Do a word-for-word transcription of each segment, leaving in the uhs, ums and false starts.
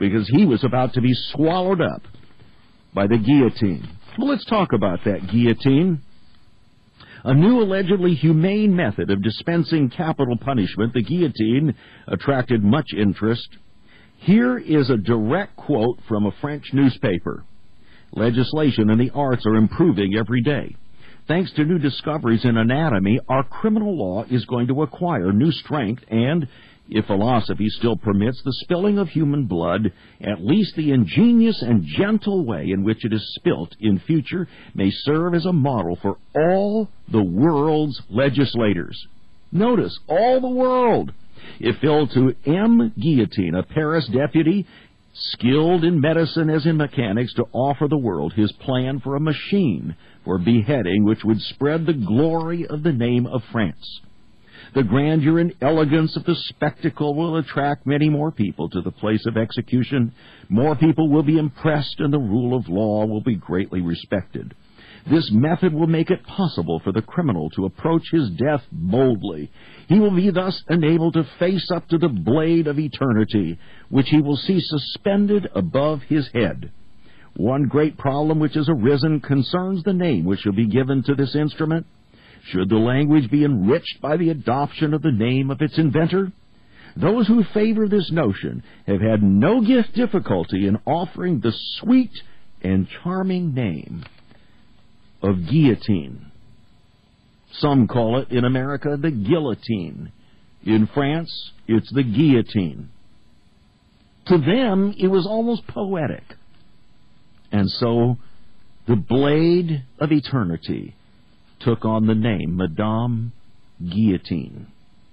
because he was about to be swallowed up by the guillotine. Well, let's talk about that guillotine. A new allegedly humane method of dispensing capital punishment, the guillotine, attracted much interest. Here is a direct quote from a French newspaper. Legislation and the arts are improving every day. Thanks to new discoveries in anatomy, our criminal law is going to acquire new strength and, if philosophy still permits the spilling of human blood, at least the ingenious and gentle way in which it is spilt in future may serve as a model for all the world's legislators. Notice, all the world. It fell to M. Guillotine, a Paris deputy, skilled in medicine as in mechanics, to offer the world his plan for a machine for beheading which would spread the glory of the name of France. The grandeur and elegance of the spectacle will attract many more people to the place of execution. More people will be impressed, and the rule of law will be greatly respected. This method will make it possible for the criminal to approach his death boldly. He will be thus enabled to face up to the blade of eternity, which he will see suspended above his head. One great problem which has arisen concerns the name which shall be given to this instrument. Should the language be enriched by the adoption of the name of its inventor? Those who favor this notion have had no gift difficulty in offering the sweet and charming name of guillotine. Some call it in America the guillotine. In France, it's the guillotine. To them, it was almost poetic. And so, the blade of eternity took on the name Madame Guillotine.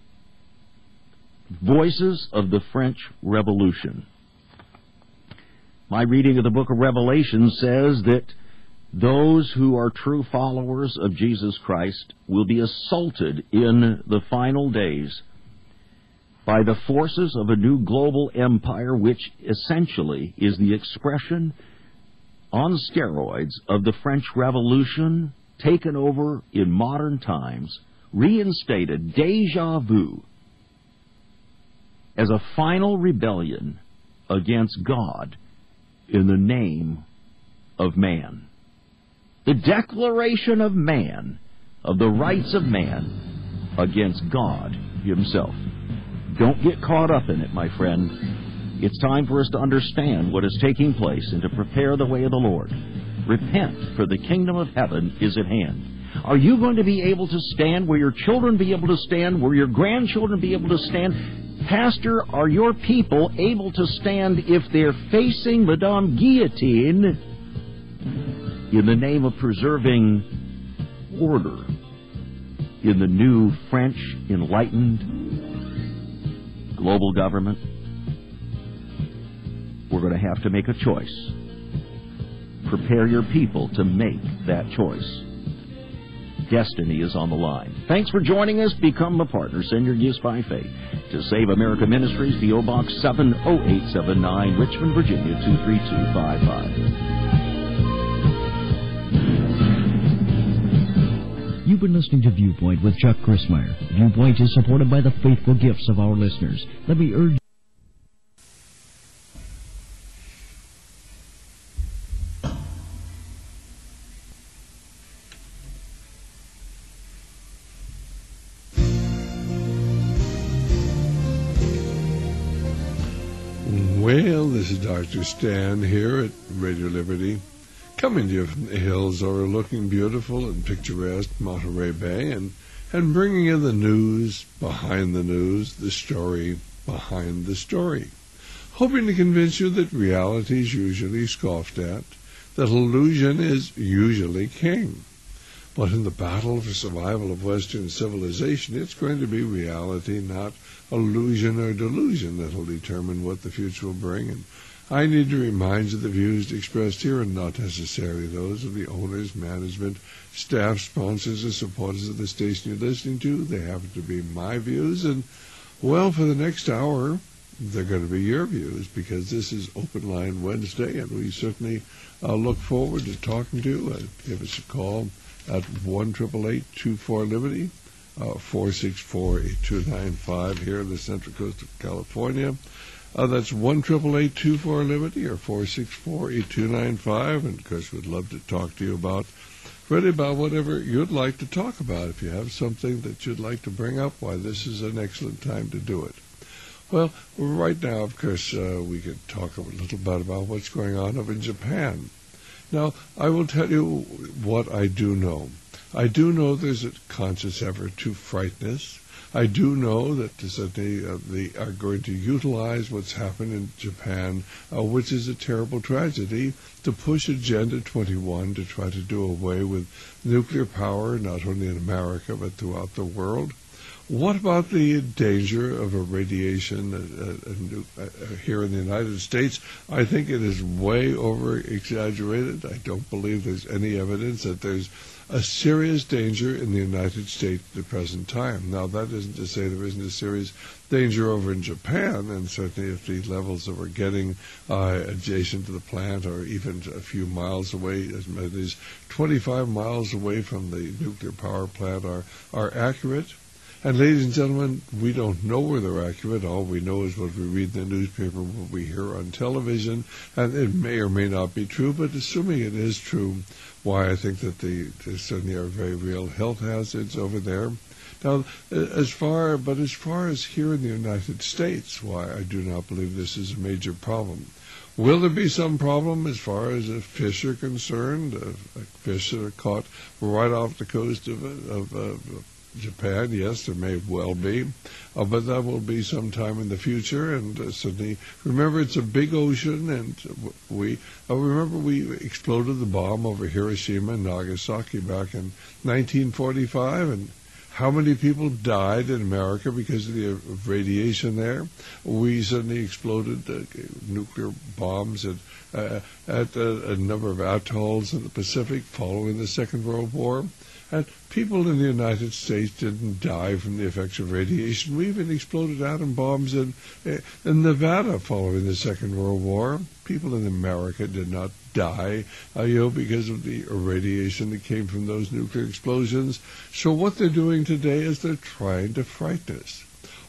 Voices of the French Revolution. My reading of the book of Revelation says that those who are true followers of Jesus Christ will be assaulted in the final days by the forces of a new global empire, which essentially is the expression on steroids of the French Revolution, taken over in modern times, reinstated, déjà vu, as a final rebellion against God in the name of man. The declaration of man, of the rights of man, against God himself. Don't get caught up in it, my friend. It's time for us to understand what is taking place and to prepare the way of the Lord. Repent, for the kingdom of heaven is at hand. Are you going to be able to stand? Will your children be able to stand? Will your grandchildren be able to stand? Pastor, are your people able to stand if they're facing Madame Guillotine in the name of preserving order in the new French enlightened global government? We're going to have to make a choice. Prepare your people to make that choice. Destiny is on the line. Thanks for joining us. Become a partner. Send your gifts by faith to Save America Ministries, P O Box seven oh eight seven nine, Richmond, Virginia two three two five five. You've been listening to Viewpoint with Chuck Crismier. Viewpoint is supported by the faithful gifts of our listeners. Let me urge Well, this is Doctor Stan here at Radio Liberty, coming to you from the hills overlooking beautiful and picturesque Monterey Bay, and, and bringing you the news behind the news, the story behind the story, hoping to convince you that reality is usually scoffed at, that illusion is usually king. But in the battle for survival of Western civilization, it's going to be reality, not illusion or delusion, that will determine what the future will bring. And I need to remind you the views expressed here are not necessarily those of the owners, management, staff, sponsors, or supporters of the station you're listening to. They happen to be my views. And, well, for the next hour, they're going to be your views, because this is Open Line Wednesday, and we certainly uh, look forward to talking to you. Uh, give us a call at one eight eight eight, two four, Liberty, uh, four six four, eight two nine five here in the Central Coast of California. Uh, that's one triple eight two four Liberty or four six four eight two nine five. And of course, we'd love to talk to you about really about whatever you'd like to talk about. If you have something that you'd like to bring up, why, this is an excellent time to do it. Well, right now, of course, uh, we could talk a little bit about what's going on over in Japan. Now, I will tell you what I do know. I do know there's a conscious effort to frighten us. I do know that they, uh, they are going to utilize what's happened in Japan, uh, which is a terrible tragedy, to push Agenda twenty-one to try to do away with nuclear power, not only in America, but throughout the world. What about the danger of irradiation uh, uh, uh, here in the United States? I think it is way over-exaggerated. I don't believe there's any evidence that there's a serious danger in the United States at the present time. Now, that isn't to say there isn't a serious danger over in Japan, and certainly if the levels that we're getting uh, adjacent to the plant or even a few miles away, as many as twenty-five miles away from the nuclear power plant are, are accurate. And ladies and gentlemen, we don't know where they're accurate. All we know is what we read in the newspaper, what we hear on television, and it may or may not be true, but assuming it is true, why I think that the, there certainly are very real health hazards over there. Now, as far, but as far as here in the United States, why I do not believe this is a major problem. Will there be some problem as far as uh, fish are concerned? Uh, fish that are caught right off the coast of, of, of Japan? Yes, there may well be, uh, but that will be sometime in the future. And uh, certainly, remember, it's a big ocean, and we uh, remember we exploded the bomb over Hiroshima and Nagasaki back in nineteen forty-five, and how many people died in America because of the radiation there? We suddenly exploded uh, nuclear bombs at, uh, at uh, a number of atolls in the Pacific following the Second World War. And people in the United States didn't die from the effects of radiation. We even exploded atom bombs in, in Nevada following the Second World War. People in America did not die, uh, you know, because of the radiation that came from those nuclear explosions. So what they're doing today is they're trying to frighten us.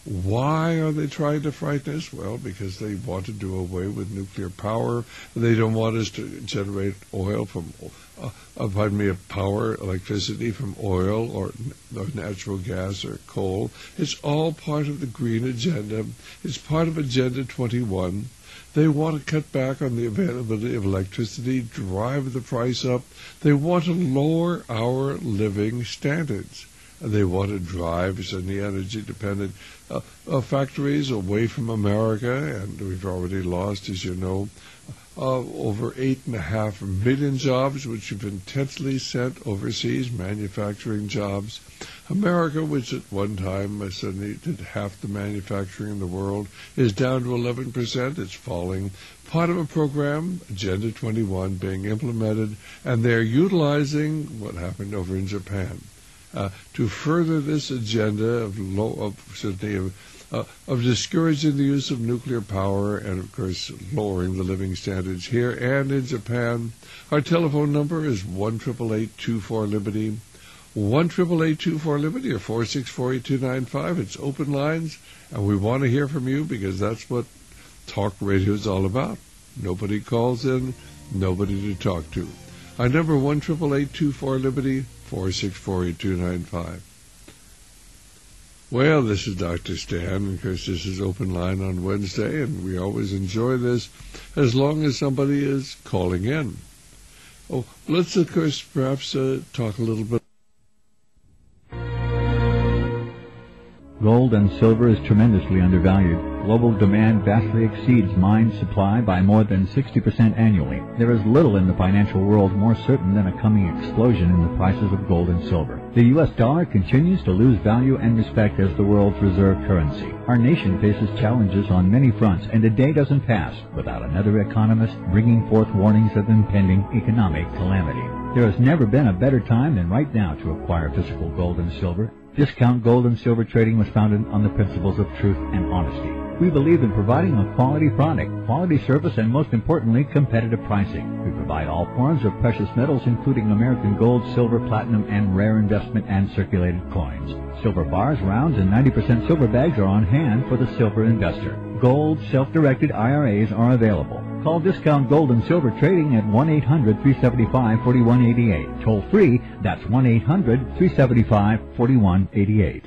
Why are they trying to frighten us? Well, because they want to do away with nuclear power. They don't want us to generate oil from, uh, uh, pardon me, power, electricity from oil or, or natural gas or coal. It's all part of the green agenda. It's part of Agenda twenty-one. They want to cut back on the availability of electricity, drive the price up. They want to lower our living standards. They want to drive certainly energy-dependent uh, uh, factories away from America, and we've already lost, as you know, uh, over eight and a half million jobs, which have intensely sent overseas, manufacturing jobs. America, which at one time uh, suddenly did half the manufacturing in the world, is down to eleven percent. It's falling. Part of a program, Agenda twenty-one, being implemented, and they're utilizing what happened over in Japan. Uh, to further this agenda of, low, of, certainly of, uh, of discouraging the use of nuclear power and, of course, lowering the living standards here and in Japan. Our telephone number is one eight eight eight, two four, Liberty, one eight eight eight, two four, Liberty, or four six four, eight two nine five. It's open lines, and we want to hear from you because that's what talk radio is all about. Nobody calls in, nobody to talk to. Our number, one eight eight eight, two four, Liberty, four six four, eight two nine five. Well, this is Doctor Stan. Of course, this is Open Line on Wednesday, and we always enjoy this as long as somebody is calling in. Oh, let's, of course, perhaps uh, talk a little bit. Gold and silver is tremendously undervalued. Global demand vastly exceeds mine supply by more than sixty percent annually. There is little in the financial world more certain than a coming explosion in the prices of gold and silver. The U S dollar continues to lose value and respect as the world's reserve currency. Our nation faces challenges on many fronts, and a day doesn't pass without another economist bringing forth warnings of impending economic calamity. There has never been a better time than right now to acquire physical gold and silver. Discount Gold and Silver Trading was founded on the principles of truth and honesty. We believe in providing a quality product, quality service, and most importantly, competitive pricing. We provide all forms of precious metals, including American gold, silver, platinum, and rare investment and circulated coins. Silver bars, rounds, and ninety percent silver bags are on hand for the silver investor. Gold self-directed I R As are available. Call Discount Gold and Silver Trading at one eight hundred, three seven five, four one eight eight. Toll free, that's one eight hundred, three seven five, four one eight eight.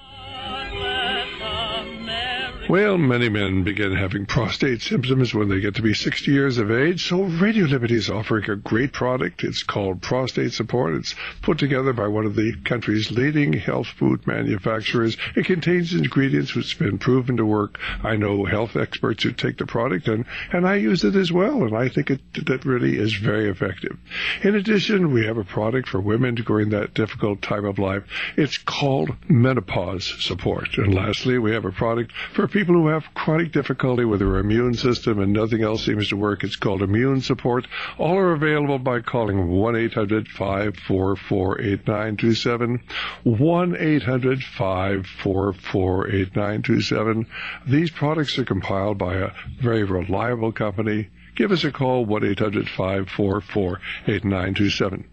Well, many men begin having prostate symptoms when they get to be sixty years of age, so Radio Liberty is offering a great product. It's called Prostate Support. It's put together by one of the country's leading health food manufacturers. It contains ingredients which have been proven to work. I know health experts who take the product, and, and I use it as well, and I think it that really is very effective. In addition, we have a product for women during that difficult time of life. It's called Menopause Support. And lastly, we have a product for people who have chronic difficulty with their immune system and nothing else seems to work. It's called Immune Support. All are available by calling one eight hundred, five four four, eight nine two seven, one eight hundred, five four four, eight nine two seven. These products are compiled by a very reliable company. Give us a call, one eight hundred, five four four, eight nine two seven.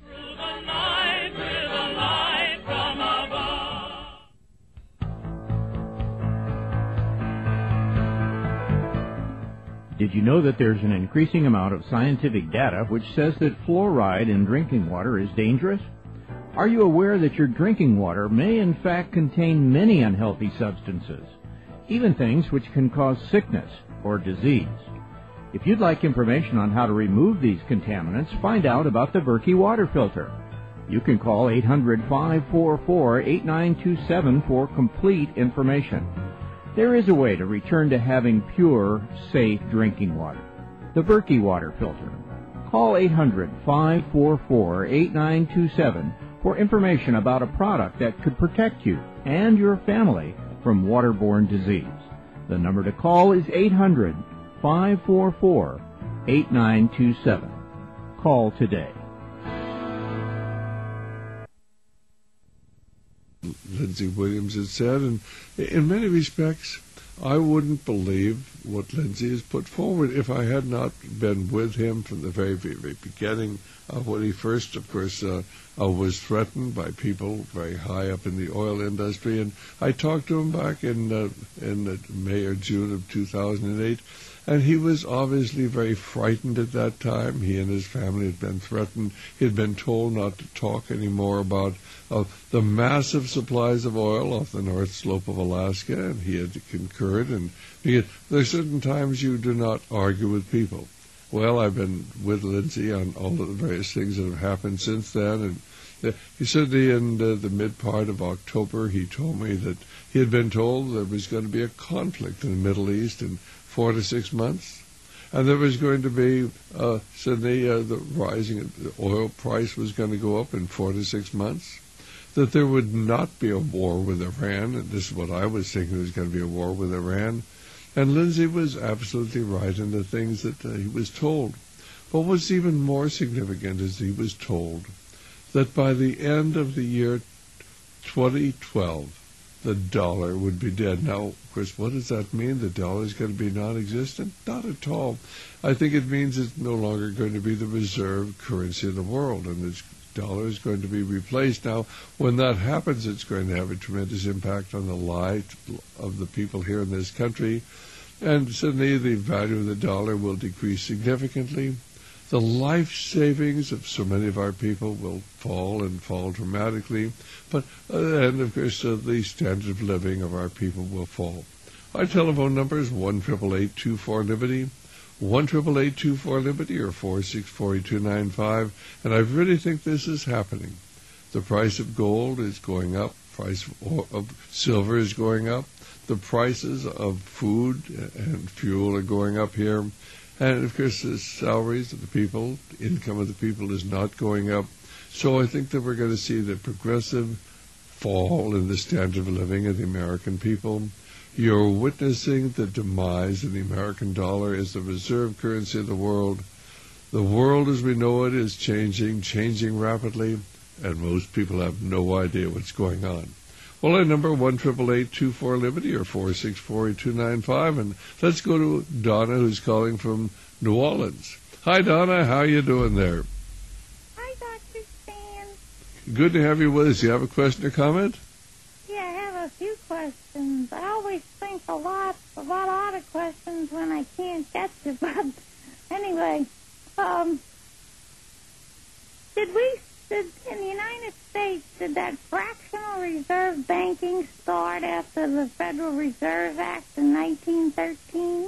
Did you know that there's an increasing amount of scientific data which says that fluoride in drinking water is dangerous? Are you aware that your drinking water may in fact contain many unhealthy substances, even things which can cause sickness or disease? If you'd like information on how to remove these contaminants, find out about the Berkey water filter. You can call eight hundred, five four four, eight nine two seven for complete information. There is a way to return to having pure, safe drinking water. The Berkey water filter. Call eight hundred, five four four, eight nine two seven for information about a product that could protect you and your family from waterborne disease. The number to call is eight hundred, five four four, eight nine two seven. Call today. Lindsey Williams had said, and in many respects, I wouldn't believe what Lindsey has put forward if I had not been with him from the very, very, very beginning of when he first, of course, uh, uh, was threatened by people very high up in the oil industry. And I talked to him back in uh, in uh, May or June of two thousand eight, and he was obviously very frightened at that time. He and his family had been threatened. He had been told not to talk anymore about uh, the massive supplies of oil off the North Slope of Alaska, and he had concurred. And because there are certain times you do not argue with people. Well, I've been with Lindsey on all of the various things that have happened since then, and uh, he said in uh, the mid part of October, he told me that he had been told there was going to be a conflict in the Middle East in four to six months, and there was going to be, uh, suddenly, uh, the rising the oil price was going to go up in four to six months, that there would not be a war with Iran, and this is what I was thinking, there was going to be a war with Iran. And Lindsey was absolutely right in the things that uh, he was told. But what's even more significant is he was told that by the end of the year twenty twelve, the dollar would be dead. Now, of course, what does that mean? The dollar is going to be non-existent? Not at all. I think it means it's no longer going to be the reserve currency of the world, and the dollar is going to be replaced. Now, when that happens, it's going to have a tremendous impact on the life of the people here in this country, and suddenly the value of the dollar will decrease significantly. The life savings of so many of our people will fall and fall dramatically, but uh, and of course uh, the standard of living of our people will fall. Our telephone number is one eight eight eight, two four, Liberty, one eight eight eight, two four, Liberty, or four six four, two nine five, and I really think this is happening. The price of gold is going up, price of, of silver is going up, the prices of food and fuel are going up here. And, of course, the salaries of the people, the income of the people is not going up. So I think that we're going to see the progressive fall in the standard of living of the American people. You're witnessing the demise of the American dollar as the reserve currency of the world. The world as we know it is changing, changing rapidly, and most people have no idea what's going on. Well, our number, one eight eight eight, two four, Liberty, or four six four, two nine five. And let's go to Donna, who's calling from New Orleans. Hi, Donna. How are you doing there? Hi, Doctor Stan. Good to have you with us. You have a question or comment? Yeah, I have a few questions. I always think a lot about audit questions when I can't get to. But anyway, um, did we, did, in the United States, did that fractional reserve banking start after the Federal Reserve Act in nineteen thirteen?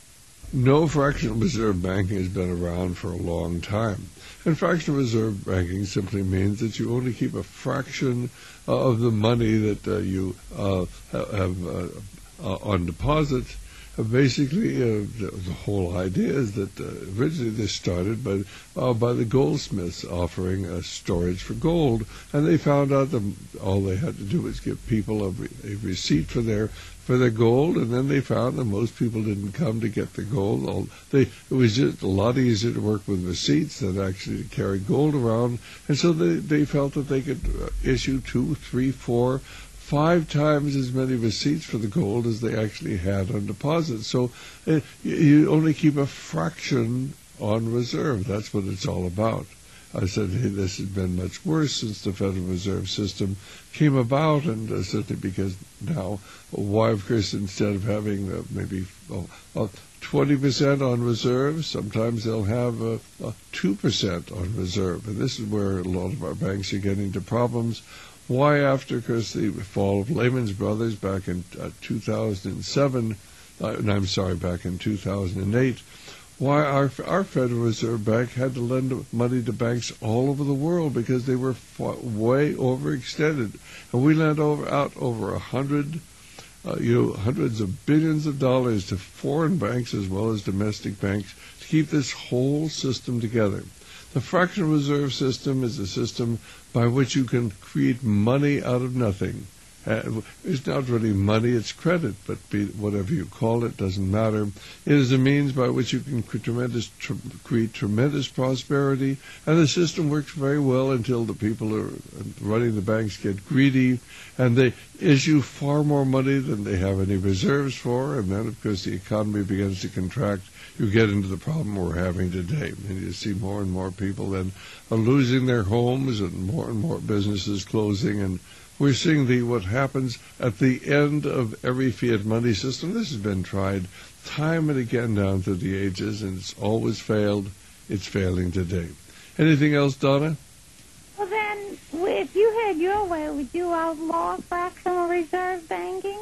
No, fractional reserve banking has been around for a long time. And fractional reserve banking simply means that you only keep a fraction uh, of the money that uh, you uh, have uh, uh, on deposit. Uh, basically, uh, the, the whole idea is that uh, originally this started by, uh, by the goldsmiths offering uh, storage for gold, and they found out that all they had to do was give people a, re- a receipt for their for their gold, and then they found that most people didn't come to get the gold. All, they, it was just a lot easier to work with receipts than actually to carry gold around, and so they, they felt that they could uh, issue two, three, four, five times as many receipts for the gold as they actually had on deposit. So uh, you, you only keep a fraction on reserve. That's what it's all about. I said, hey, this has been much worse since the Federal Reserve System came about, and uh, certainly because now, why, of course, instead of having uh, maybe oh, uh, twenty percent on reserve, sometimes they'll have uh, uh, two percent on reserve. And this is where a lot of our banks are getting into problems. Why, after, of course, the fall of Lehman Brothers back in uh, two thousand seven, uh, no, I'm sorry, back in two thousand eight, why our our Federal Reserve Bank had to lend money to banks all over the world because they were far, way overextended, and we lent over out over a hundred, uh, you know, hundreds of billions of dollars to foreign banks as well as domestic banks to keep this whole system together. The fractional reserve system is a system by which you can create money out of nothing. Uh, it's not really money, it's credit, but be, whatever you call it doesn't matter. It is a means by which you can create tremendous, tr- create tremendous prosperity, and the system works very well until the people who are running the banks get greedy, and they issue far more money than they have any reserves for, and then, of course, the economy begins to contract. You get into the problem we're having today, and you see more and more people then are losing their homes, and more and more businesses closing, and we're seeing the what happens at the end of every fiat money system. This has been tried time and again down through the ages, and it's always failed. It's failing today. Anything else, Donna? Well, then, if you had your way, would you outlaw fractional reserve banking?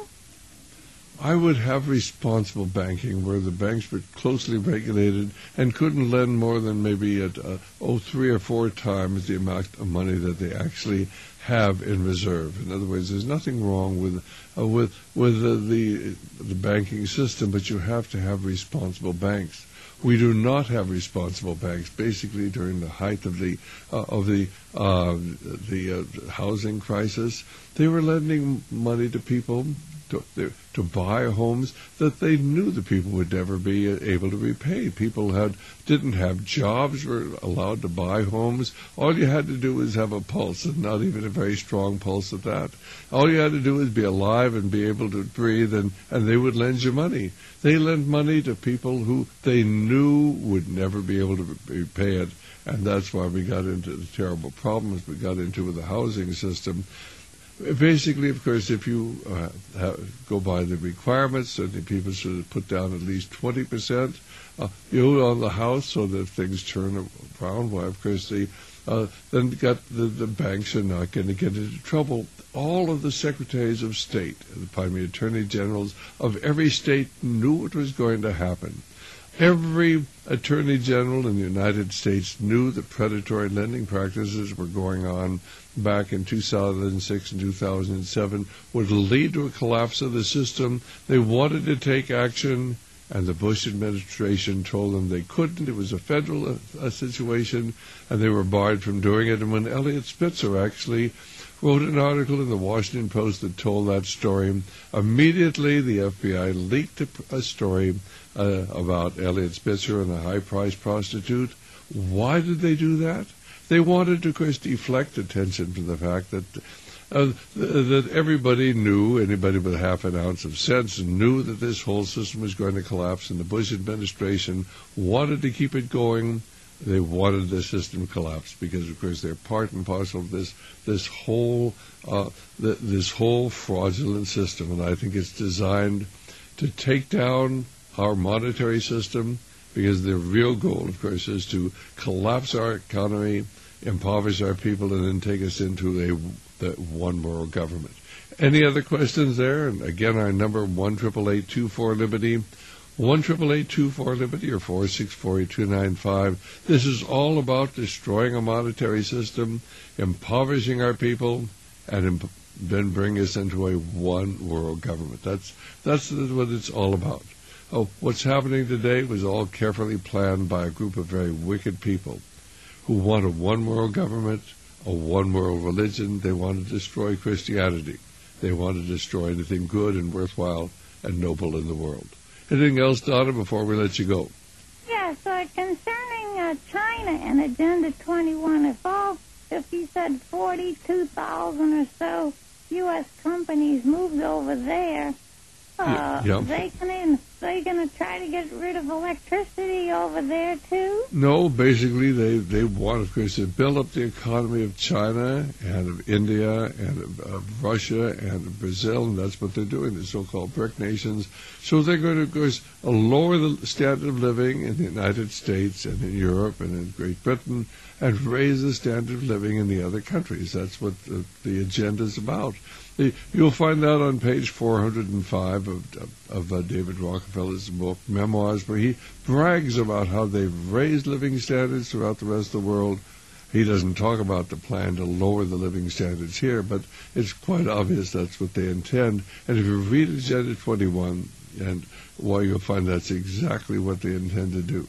I would have responsible banking where the banks were closely regulated and couldn't lend more than maybe at uh, oh three or four times the amount of money that they actually have in reserve. In other words, there's nothing wrong with uh, with with uh, the the banking system, but you have to have responsible banks. We do not have responsible banks. Basically, during the height of the uh, of the uh, the uh, housing crisis, they were lending money to people to, to buy homes that they knew the people would never be able to repay. People had didn't have jobs, were allowed to buy homes. All you had to do was have a pulse, and not even a very strong pulse at that. All you had to do was be alive and be able to breathe, and, and they would lend you money. They lent money to people who they knew would never be able to repay it, and that's why we got into the terrible problems we got into with the housing system. Basically, of course, if you uh, have, go by the requirements, certainly people should put down at least twenty percent uh, you know, on the house so that if things turn around, well, of course, they uh, then got the, the banks are not going to get into trouble. All of the secretaries of state, the pardon me, attorney generals of every state knew what was going to happen. Every attorney general in the United States knew that predatory lending practices were going on back in two thousand six and two thousand seven would lead to a collapse of the system. They wanted to take action, and the Bush administration told them they couldn't. It was a federal uh, situation, and they were barred from doing it. And when Eliot Spitzer actually wrote an article in the Washington Post that told that story, immediately the F B I leaked a, a story uh, about Eliot Spitzer and a high-priced prostitute. Why did they do that? They wanted to, of course, deflect attention from the fact that uh, th- that everybody knew, anybody with half an ounce of sense knew that this whole system was going to collapse, and the Bush administration wanted to keep it going. They wanted the system collapsed because, of course, they're part and parcel of this this whole uh, th- this whole fraudulent system, and I think it's designed to take down our monetary system, because the real goal, of course, is to collapse our economy, impoverish our people, and then take us into a the one world government. Any other questions there? And again, our number one triple eight two four Liberty, one triple eight two four Liberty, or four six four two nine five. This is all about destroying a monetary system, impoverishing our people, and imp- then bring us into a one world government. That's that's what it's all about. Oh, what's happening today was all carefully planned by a group of very wicked people who want a one-world government, a one-world religion. They want to destroy Christianity. They want to destroy anything good and worthwhile and noble in the world. Anything else, Donna, before we let you go? Yeah, so concerning uh, China and Agenda twenty-one, if all, if you said forty-two thousand or so U S companies moved over there, Uh, yeah. they gonna they gonna try to get rid of electricity over there too? No, basically they, they want, of course, to build up the economy of China and of India and of, of Russia and of Brazil, and that's what they're doing, the so-called BRIC nations. So they're going to, of course, lower the standard of living in the United States and in Europe and in Great Britain, and raise the standard of living in the other countries. That's what the, the agenda is about. You'll find that on page four hundred five of, of, of uh, David Rockefeller's book, Memoirs, where he brags about how they've raised living standards throughout the rest of the world. He doesn't talk about the plan to lower the living standards here, but it's quite obvious that's what they intend. And if you read Agenda twenty-one, and well, you'll find that's exactly what they intend to do.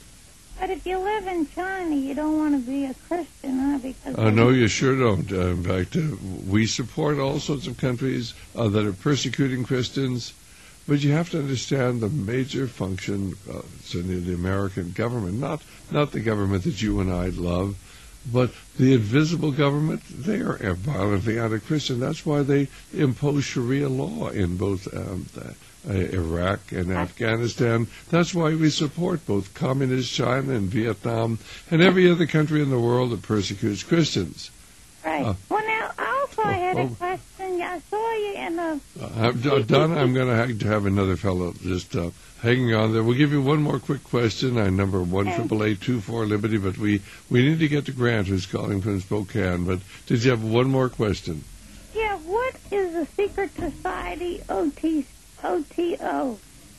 But if you live in China, you don't want to be a Christian, huh? Because uh, no, you sure don't. Uh, in fact, uh, we support all sorts of countries uh, that are persecuting Christians, but you have to understand the major function, uh, certainly the American government, not not the government that you and I love, but the invisible government. They are violently anti-Christian. That's why they impose Sharia law in both um, the, Uh, Iraq and Afghanistan. That's why we support both communist China and Vietnam and every other country in the world that persecutes Christians. Right. Uh, well, now, also I had oh, a question. I saw you in a... Uh, Donna, I'm going to have to have another fellow just uh, hanging on there. We'll give you one more quick question. I number one triple eight two four Liberty, but we, we need to get to Grant, who's calling from Spokane. But did you have one more question? Yeah, what is a secret society O T C? O T O.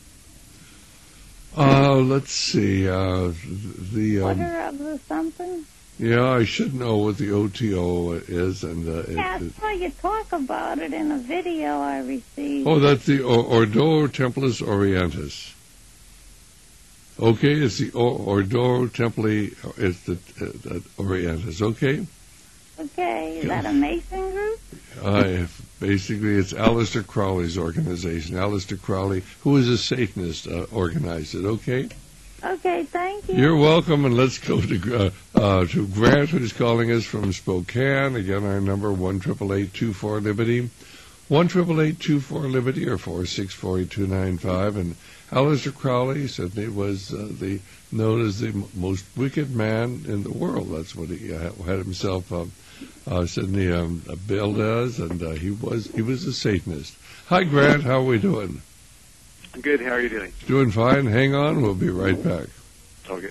Uh, let's see. Uh, the um, Order of the something? Yeah, I should know what the O T O is. And uh, yeah, it, I saw you talk about it in a video I received. Oh, that's the o- Ordo Templis Orientis. Okay, it's the o- Ordo Templi, it's the uh, Orientis, okay? Okay, is that a Mason group? Uh, basically, it's Aleister Crowley's organization. Aleister Crowley, who is a Satanist, uh, organized it, okay? Okay, thank you. You're welcome, and let's go to uh, uh, to Grant, who's calling us from Spokane. Again, our number, one triple eight two four Liberty. one triple eight two four Liberty, or four six four two nine five. And Aleister Crowley certainly was uh, the known as the m- most wicked man in the world. That's what he uh, had himself uh, uh, certainly um, billed as, and uh, he was he was a Satanist. Hi, Grant. How are we doing? Good. How are you doing? Doing fine. Hang on. We'll be right back. Okay.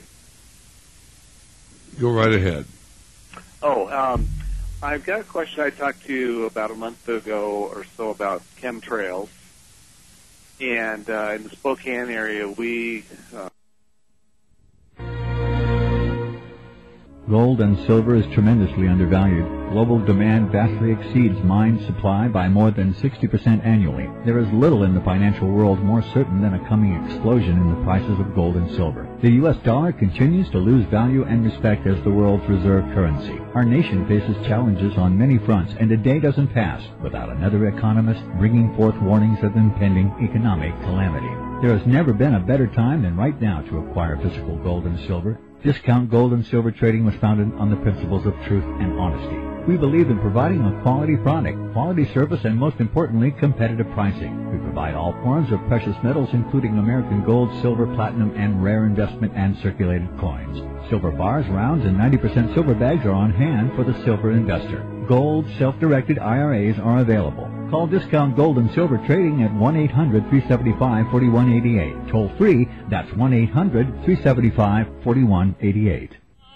Go right ahead. Oh, um, I've got a question. I talked to you about a month ago or so about chemtrails. And uh, in the Spokane area, we... Uh, Gold and silver is tremendously undervalued. Global demand vastly exceeds mine supply by more than sixty percent annually. There is little in the financial world more certain than a coming explosion in the prices of gold and silver. The U S dollar continues to lose value and respect as the world's reserve currency. Our nation faces challenges on many fronts, and a day doesn't pass without another economist bringing forth warnings of impending economic calamity. There has never been a better time than right now to acquire physical gold and silver. Discount Gold and Silver Trading was founded on the principles of truth and honesty. We believe in providing a quality product, quality service, and most importantly, competitive pricing. We provide all forms of precious metals, including American gold, silver, platinum, and rare investment and circulated coins. Silver bars, rounds, and ninety percent silver bags are on hand for the silver investor. Gold self-directed I R As are available. Call Discount Gold and Silver Trading at one eight hundred, three seven five, four one eight eight. Toll free, that's one eight hundred, three seven five, four one eight eight.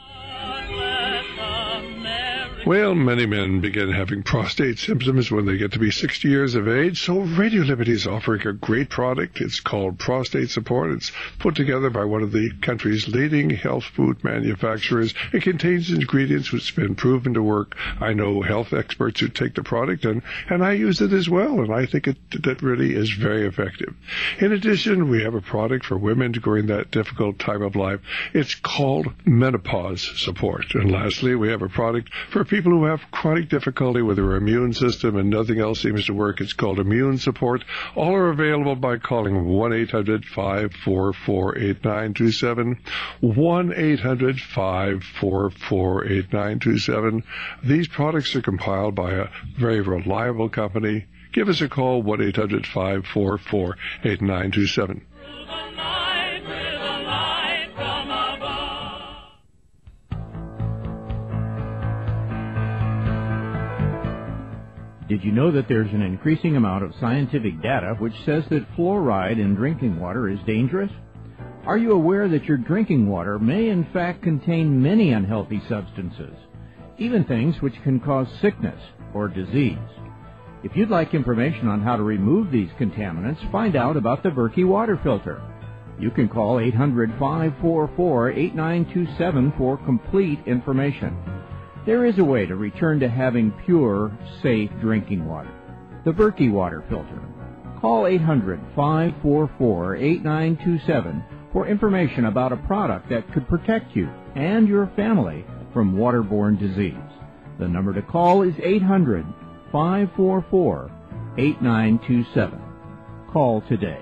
Well, many men begin having prostate symptoms when they get to be sixty years of age, so Radio Liberty is offering a great product. It's called Prostate Support. It's put together by one of the country's leading health food manufacturers. It contains ingredients which have been proven to work. I know health experts who take the product, and, and I use it as well, and I think it that really is very effective. In addition, we have a product for women during that difficult time of life. It's called Menopause Support. And lastly, we have a product for people People who have chronic difficulty with their immune system and nothing else seems to work. It's called Immune Support. All are available by calling one eight hundred, five four four, eight nine two seven, one eight hundred, five four four, eight nine two seven. These products are compiled by a very reliable company. Give us a call, one eight hundred, five four four, eight nine two seven. Did you know that there's an increasing amount of scientific data which says that fluoride in drinking water is dangerous? Are you aware that your drinking water may in fact contain many unhealthy substances, even things which can cause sickness or disease? If you'd like information on how to remove these contaminants, find out about the Berkey water filter. You can call eight hundred, five four four, eight nine two seven for complete information. There is a way to return to having pure, safe drinking water. The Berkey water filter. Call eight hundred, five four four, eight nine two seven for information about a product that could protect you and your family from waterborne disease. The number to call is eight hundred, five four four, eight nine two seven. Call today.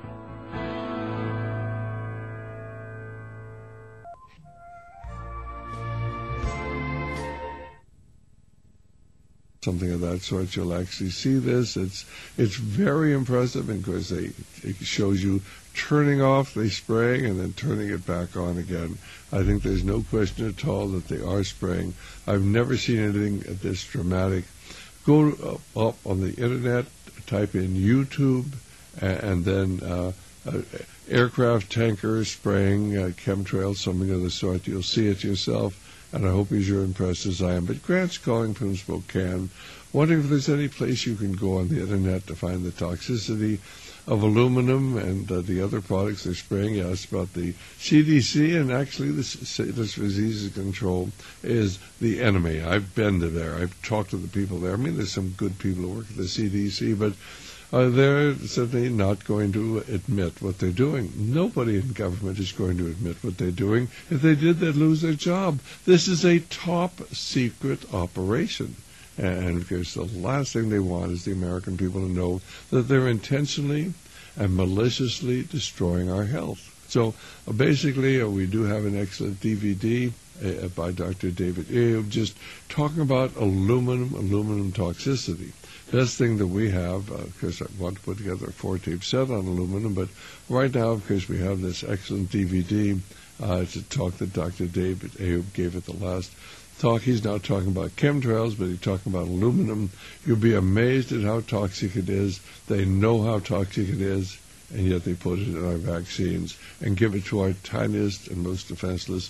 Something of that sort, you'll actually see this. It's it's very impressive because they it shows you turning off the spraying and then turning it back on again. I think there's no question at all that they are spraying. I've never seen anything this dramatic. Go up, up on the internet, type in YouTube, and, and then uh, uh, aircraft tankers spraying uh, chemtrails, something of the sort. You'll see it yourself. And I hope you're impressed as I am. But Grant's calling from Spokane, wondering if there's any place you can go on the internet to find the toxicity of aluminum and uh, the other products they're spraying. Yes, about the C D C, and actually the Centers for Disease Control is the enemy. I've been to there. I've talked to the people there. I mean, there's some good people who work at the C D C, but Uh, they're certainly not going to admit what they're doing. Nobody in government is going to admit what they're doing. If they did, they'd lose their job. This is a top-secret operation. And, of course, the last thing they want is the American people to know that they're intentionally and maliciously destroying our health. So, uh, basically, uh, we do have an excellent D V D uh, by Doctor David Ayub just talking about aluminum, aluminum toxicity. Best thing that we have, because uh, I want to put together a four-tape set on aluminum, but right now, because we have this excellent D V D uh, to talk that Doctor David Ayub gave at the last talk. He's now talking about chemtrails, but he's talking about aluminum. You'll be amazed at how toxic it is. They know how toxic it is, and yet they put it in our vaccines and give it to our tiniest and most defenseless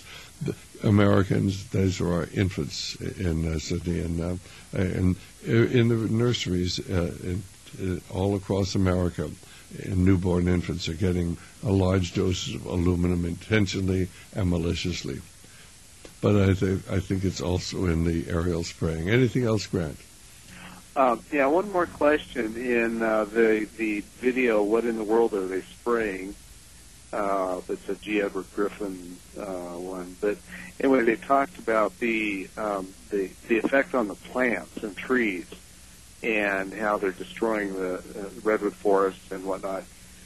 Americans. Those are our infants in uh, Sydney and uh, and in the nurseries uh, in, in, all across America. And newborn infants are getting a large dose of aluminum intentionally and maliciously. But I think I think it's also in the aerial spraying. Anything else, Grant? Uh, yeah, one more question. In uh, the the video, what in the world are they spraying? Uh, it's a G. Edward Griffin uh, one. But anyway, they talked about the, um, the the effect on the plants and trees and how they're destroying the uh, redwood forests and whatnot.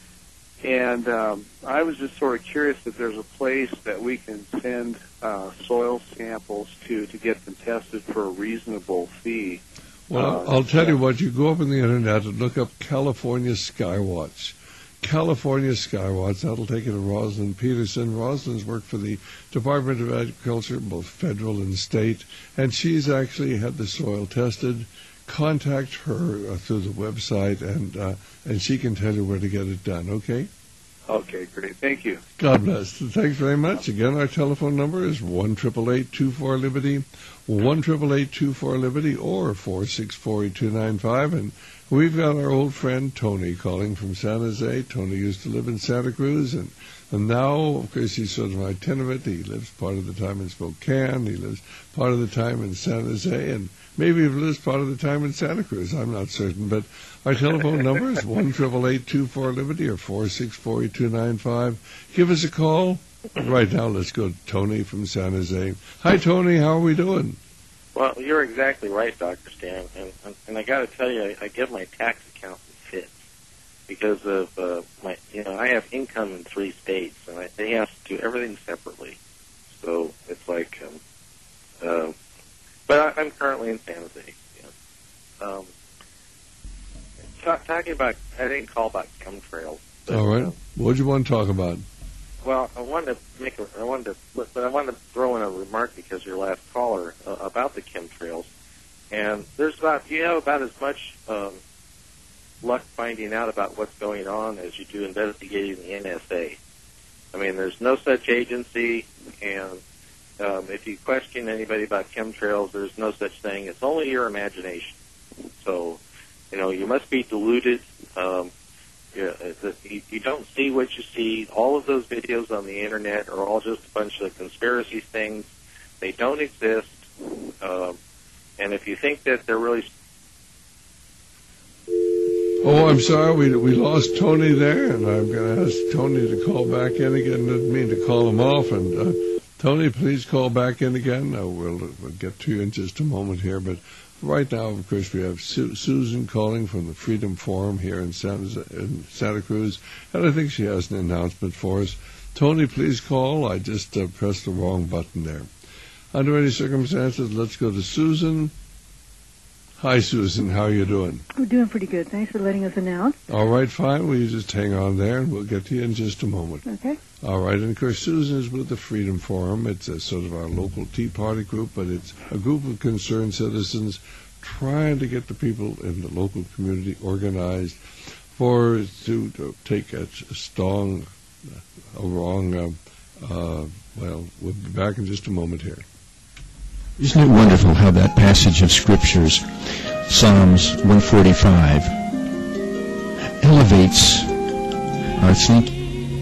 And um, I was just sort of curious if there's a place that we can send uh, soil samples to to get them tested for a reasonable fee. Well, uh, I'll tell yeah. you what. You go up on the internet and look up California Skywatch. California Skywatts. That'll take you to Rosalind Peterson. Rosalind's worked for the Department of Agriculture, both federal and state, and she's actually had the soil tested. Contact her uh, through the website, and uh, and she can tell you where to get it done, okay? Okay, great. Thank you. God bless. Thanks very much. Again, our telephone number is one eight eight eight, two four, Liberty, one eight eight eight, two four, Liberty, or four six four, two nine five. And we've got our old friend Tony calling from San Jose. Tony used to live in Santa Cruz, and, and now, of course, he's sort of itinerant. He lives part of the time in Spokane. He lives part of the time in San Jose, and maybe he lives part of the time in Santa Cruz. I'm not certain, but our telephone number is one eight eight eight, two four, Liberty or four six four, two nine five. Give us a call. Right now, let's go to Tony from San Jose. Hi, Tony. How are we doing? Well, you're exactly right, Doctor Stan. And, and, and I got to tell you, I, I give my tax accountant fits because of uh, my, you know, I have income in three states, and I, they have to do everything separately. So it's like, um, uh, but I, I'm currently in San Jose. Yeah. Um, Talking about, I didn't call about chemtrails. But, All right. Um, what do you want to talk about? Well, I wanted to make a, I wanted to, but I wanted to throw in a remark because your last caller uh, about the chemtrails, and there's about, you have about as much um, luck finding out about what's going on as you do investigating the N S A. I mean, there's no such agency, and um, if you question anybody about chemtrails, there's no such thing. It's only your imagination. So, you know, you must be deluded. Um, you, you, you don't see what you see. All of those videos on the Internet are all just a bunch of conspiracy things. They don't exist. Um, and if you think that they're really... Oh, I'm sorry. We we lost Tony there, and I'm going to ask Tony to call back in again. Didn't mean to call him off. And uh, Tony, please call back in again. Uh, we'll, we'll get to you in just a moment here, but... Right now, of course, we have Su- Susan calling from the Freedom Forum here in Santa, in Santa Cruz, and I think she has an announcement for us. Tony, please call. I just uh, pressed the wrong button there. Under any circumstances, let's go to Susan. Hi, Susan. How are you doing? We're doing pretty good. Thanks for letting us announce. All right, fine. Will you just hang on there, and we'll get to you in just a moment. Okay. All right, and of course, Susan is with the Freedom Forum. It's a sort of our local Tea Party group, but it's a group of concerned citizens trying to get the people in the local community organized for to, to take a, a strong, a wrong. Uh, uh, well, we'll be back in just a moment here. Isn't it wonderful how that passage of Scriptures, Psalms one forty-five, elevates our thinking?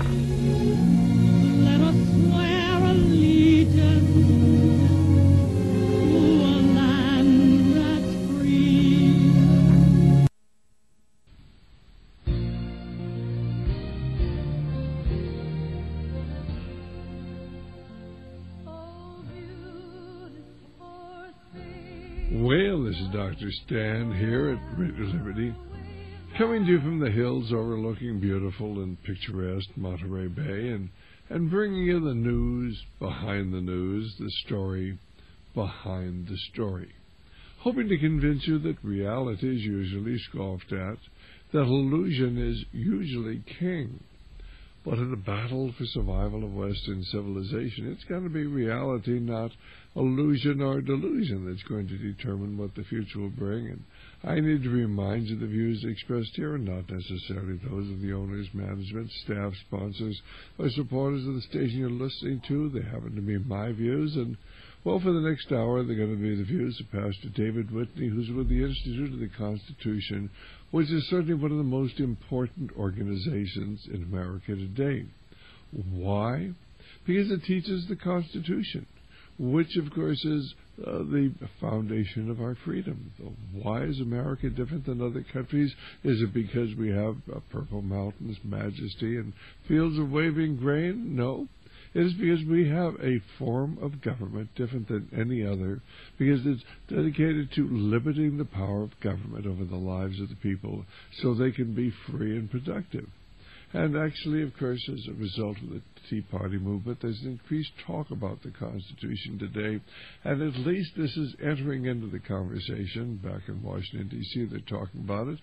Well, this is Doctor Stan here at Radio Liberty, coming to you from the hills overlooking beautiful and picturesque Monterey Bay, and, and bringing you the news behind the news, the story behind the story. Hoping to convince you that reality is usually scoffed at, that illusion is usually king. But in a battle for survival of Western civilization, it's going to be reality, not illusion or delusion, that's going to determine what the future will bring. And I need to remind you the views expressed here are not necessarily those of the owners, management, staff, sponsors, or supporters of the station you're listening to. They happen to be my views, and well, for the next hour, they're going to be the views of Pastor David Whitney, who's with the Institute of the Constitution, which is certainly one of the most important organizations in America today. Why? Because it teaches the Constitution, which, of course, is uh, the foundation of our freedom. Why is America different than other countries? Is it because we have uh, purple mountains, majesty, and fields of waving grain? No. It is because we have a form of government different than any other, because it's dedicated to limiting the power of government over the lives of the people so they can be free and productive. And actually, of course, as a result of the Tea Party movement, there's an increased talk about the Constitution today, and at least this is entering into the conversation. Back in Washington, D C, they're talking about it.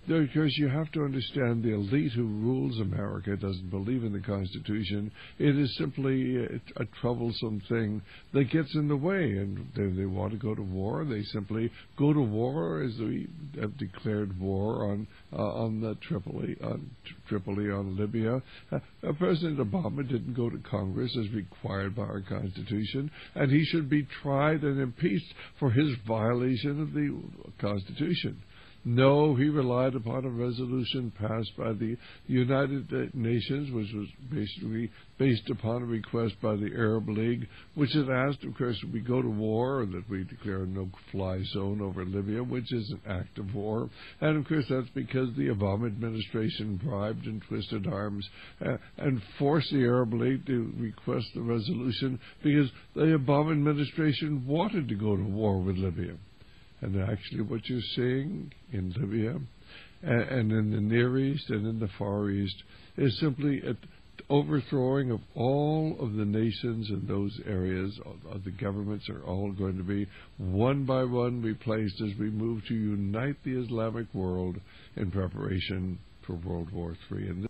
because you have to understand the elite who rules America doesn't believe in the Constitution. It is simply a, a troublesome thing that gets in the way, and they, they want to go to war. They simply go to war as we have declared war on uh, on the Tripoli, on Tripoli, on Libya. Uh, uh, President Obama didn't go to Congress as required by our Constitution, and he should be tried and impeached for his violation of the Constitution. No, he relied upon a resolution passed by the United Nations, which was basically based upon a request by the Arab League, which had asked, of course, that we go to war or that we declare a no-fly zone over Libya, which is an act of war. And, of course, that's because the Obama administration bribed and twisted arms uh, and forced the Arab League to request the resolution because the Obama administration wanted to go to war with Libya. And actually what you're seeing in Libya and, and in the Near East and in the Far East is simply an overthrowing of all of the nations in those areas. The governments are all going to be one by one replaced as we move to unite the Islamic world in preparation for World War Three. And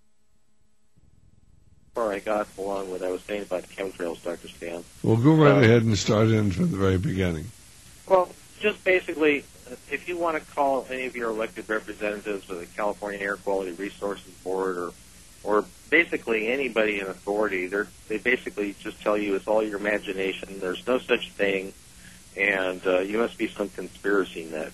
before I got along with what I was saying about chemtrails, Doctor Stan. Well, go right uh, ahead and start in from the very beginning. Well, just basically, if you want to call any of your elected representatives of the California Air Quality Resources Board or or basically anybody in authority, they they basically just tell you it's all your imagination, there's no such thing, and uh, you must be some conspiracy nut.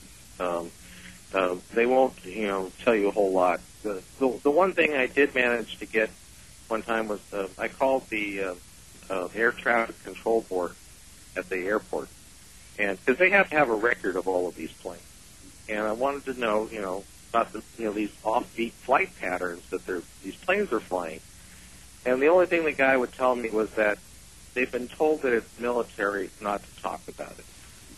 Um, uh, they won't, you know, tell you a whole lot. The, the, the one thing I did manage to get one time was uh, I called the uh, uh, Air Traffic Control Board at the airport. And because they have to have a record of all of these planes, and I wanted to know, you know, about the, you know, these offbeat flight patterns that they're, these planes are flying. And the only thing the guy would tell me was that they've been told that it's military not to talk about it.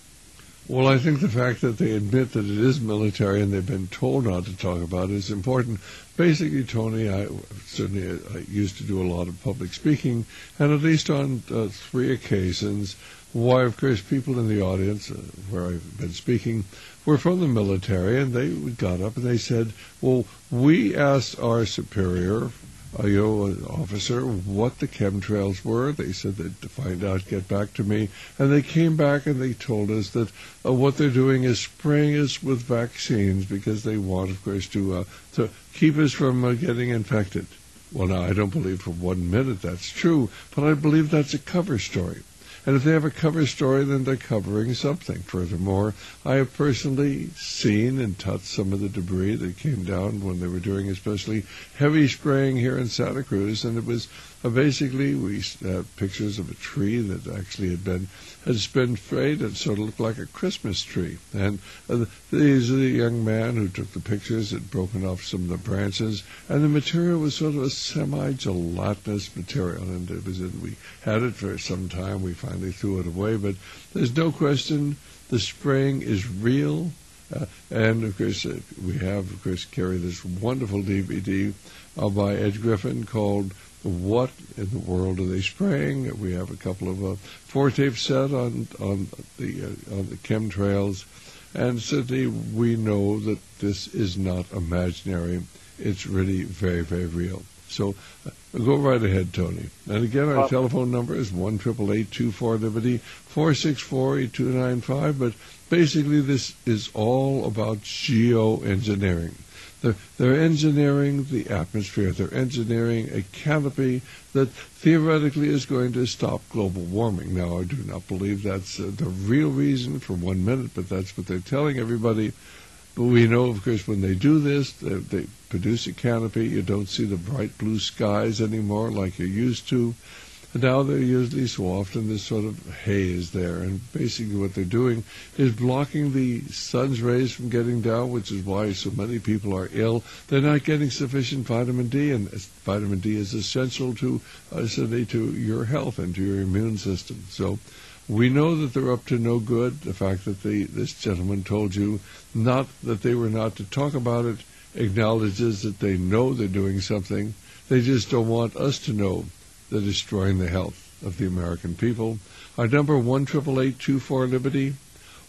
Well, I think the fact that they admit that it is military and they've been told not to talk about it is important. Basically, Tony, I certainly I used to do a lot of public speaking, and at least on uh, three occasions, why, of course, people in the audience uh, where I've been speaking were from the military, and they got up and they said, well, we asked our superior, uh, you know, an officer, what the chemtrails were. They said they'd find out, get back to me. And they came back and they told us that uh, what they're doing is spraying us with vaccines because they want, of course, to, uh, to keep us from uh, getting infected. Well, now, I don't believe for one minute that's true, but I believe that's a cover story. And if they have a cover story, then they're covering something. Furthermore, I have personally seen and touched some of the debris that came down when they were doing especially heavy spraying here in Santa Cruz, and it was uh, basically, we have pictures of a tree that actually had been has been sprayed and sort of looked like a Christmas tree. And uh, there's a young man who took the pictures, had broken off some of the branches, and the material was sort of a semi-gelatinous material. And it was in, we had it for some time. We finally threw it away. But there's no question the spraying is real. Uh, and, of course, uh, we have, of course, carried this wonderful D V D uh, by Ed Griffin called What in the World Are They Spraying? We have a couple of uh, four tape set on on the uh, on the chemtrails, and certainly we know that this is not imaginary. It's really very, very real. So uh, go right ahead, Tony. And again, our uh, telephone number is one eight eight eight, two four, Liberty, four six four, eight two nine five. But basically, this is all about geoengineering. They're, they're engineering the atmosphere. They're engineering a canopy that theoretically is going to stop global warming. Now, I do not believe that's uh, the real reason for one minute, but that's what they're telling everybody. But we know, of course, when they do this, they, they produce a canopy. You don't see the bright blue skies anymore like you're used to. And now they're usually so often this sort of haze there. And basically what they're doing is blocking the sun's rays from getting down, which is why so many people are ill. They're not getting sufficient vitamin D, and vitamin D is essential to, uh, to your health and to your immune system. So we know that they're up to no good. The fact that they, this gentleman told you not that they were not to talk about it acknowledges that they know they're doing something. They just don't want us to know they're destroying the health of the American people. Our number, one eight eight eight, two four, Liberty,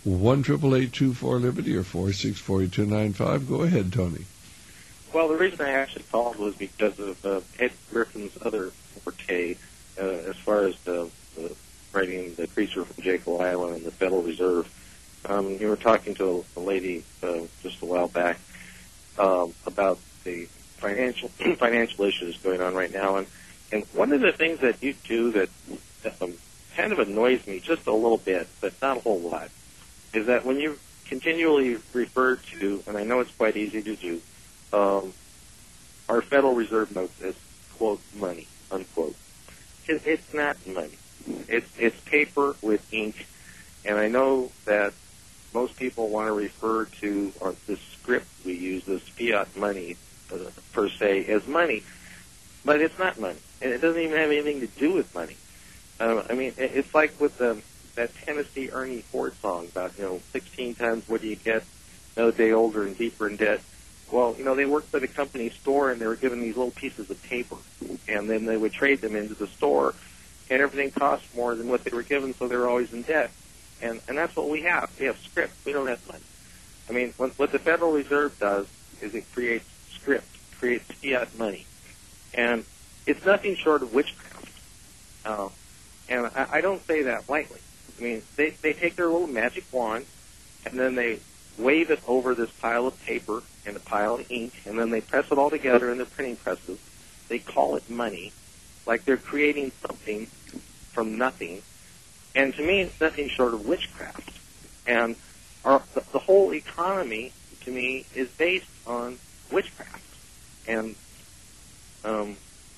one eight eight eight, two four, Liberty or four six four, two nine five. Go ahead, Tony. Well, the reason I actually called was because of uh, Ed Griffin's other forte, uh, as far as the, the writing The Creature from Jekyll Island and the Federal Reserve. Um, you were talking to a, a lady uh, just a while back um, about the financial financial issues going on right now, and, and one of the things that you do that um, kind of annoys me just a little bit, but not a whole lot, is that when you continually refer to, and I know it's quite easy to do, um, our Federal Reserve notes as, quote, money, unquote. It, it's not money. It's, it's paper with ink, and I know that most people want to refer to uh, the script we use, this fiat money, uh, per se, as money, but it's not money, and it doesn't even have anything to do with money. Uh, I mean, it, it's like with the, that Tennessee Ernie Ford song about, you know, sixteen times what do you get, another day older and deeper in debt. Well, you know, they worked at a company store, and they were given these little pieces of paper, and then they would trade them into the store, and everything cost more than what they were given, so they were always in debt. And and that's what we have. We have script. We don't have money. I mean, what, what the Federal Reserve does is it creates script, creates fiat money. And it's nothing short of witchcraft. Uh, and I, I don't say that lightly. I mean, they, they take their little magic wand, and then they wave it over this pile of paper and a pile of ink, and then they press it all together in their printing presses. They call it money, like they're creating something from nothing. And to me, it's nothing short of witchcraft. And our, the, the whole economy, to me, is based on witchcraft. And um,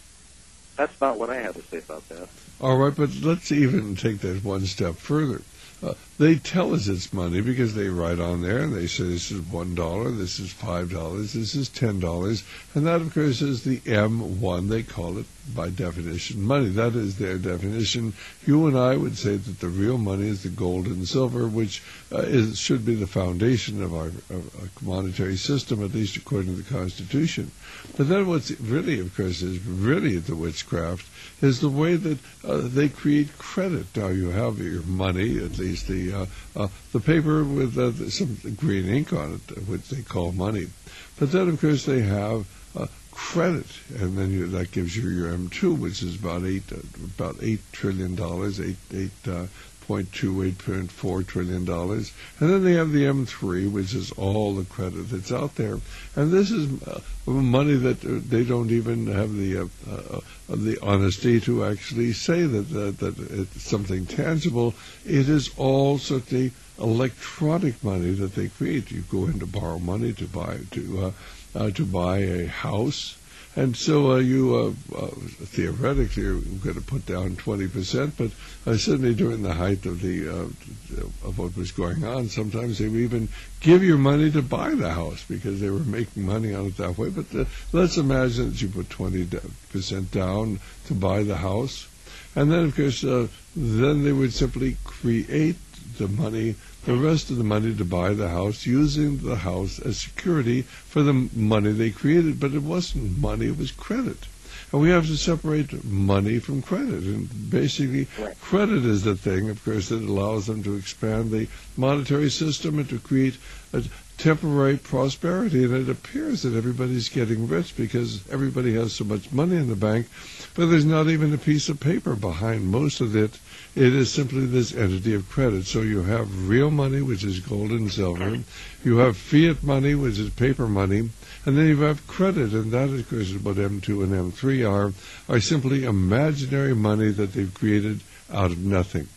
that's about what I have to say about that. All right, but let's even take that one step further. Uh, they tell us it's money because they write on there and they say this is one dollar, this is five dollars, this is ten dollars, and that, of course, is the M one. They call it, by definition, money. That is their definition. You and I would say that the real money is the gold and silver, which uh, is should be the foundation of our, of our monetary system, at least according to the Constitution. But then what's really, of course, is really the witchcraft is the way that uh, they create credit. Now, you have your money, at least the uh, uh, the paper with uh, some green ink on it, which they call money. But then, of course, they have uh, credit, and then you, that gives you your M two, which is about eight uh, about eight trillion dollars, eight eight. Uh, point two eight point four trillion dollars, and then they have the M three, which is all the credit that's out there, and this is uh, money that uh, they don't even have the uh, uh, the honesty to actually say that uh, that it's something tangible. It is all certainly electronic money that they create. You go in to borrow money to buy to uh, uh, to buy a house. And so uh, you, uh, uh, theoretically, are going to put down twenty percent, but uh, certainly during the height of the uh, of what was going on, sometimes they would even give your money to buy the house because they were making money on it that way. But uh, let's imagine that you put twenty percent down to buy the house, and then, of course, uh, then they would simply create the money, the rest of the money to buy the house, using the house as security for the money they created. But it wasn't money, it was credit. And we have to separate money from credit. And basically, credit is the thing, of course, that allows them to expand the monetary system and to create a temporary prosperity. And it appears that everybody's getting rich because everybody has so much money in the bank, but there's not even a piece of paper behind most of it. It is simply this entity of credit. So you have real money, which is gold and silver. You have fiat money, which is paper money. And then you have credit, and that, of course, is what M two and M three are, are simply imaginary money that they've created out of nothing.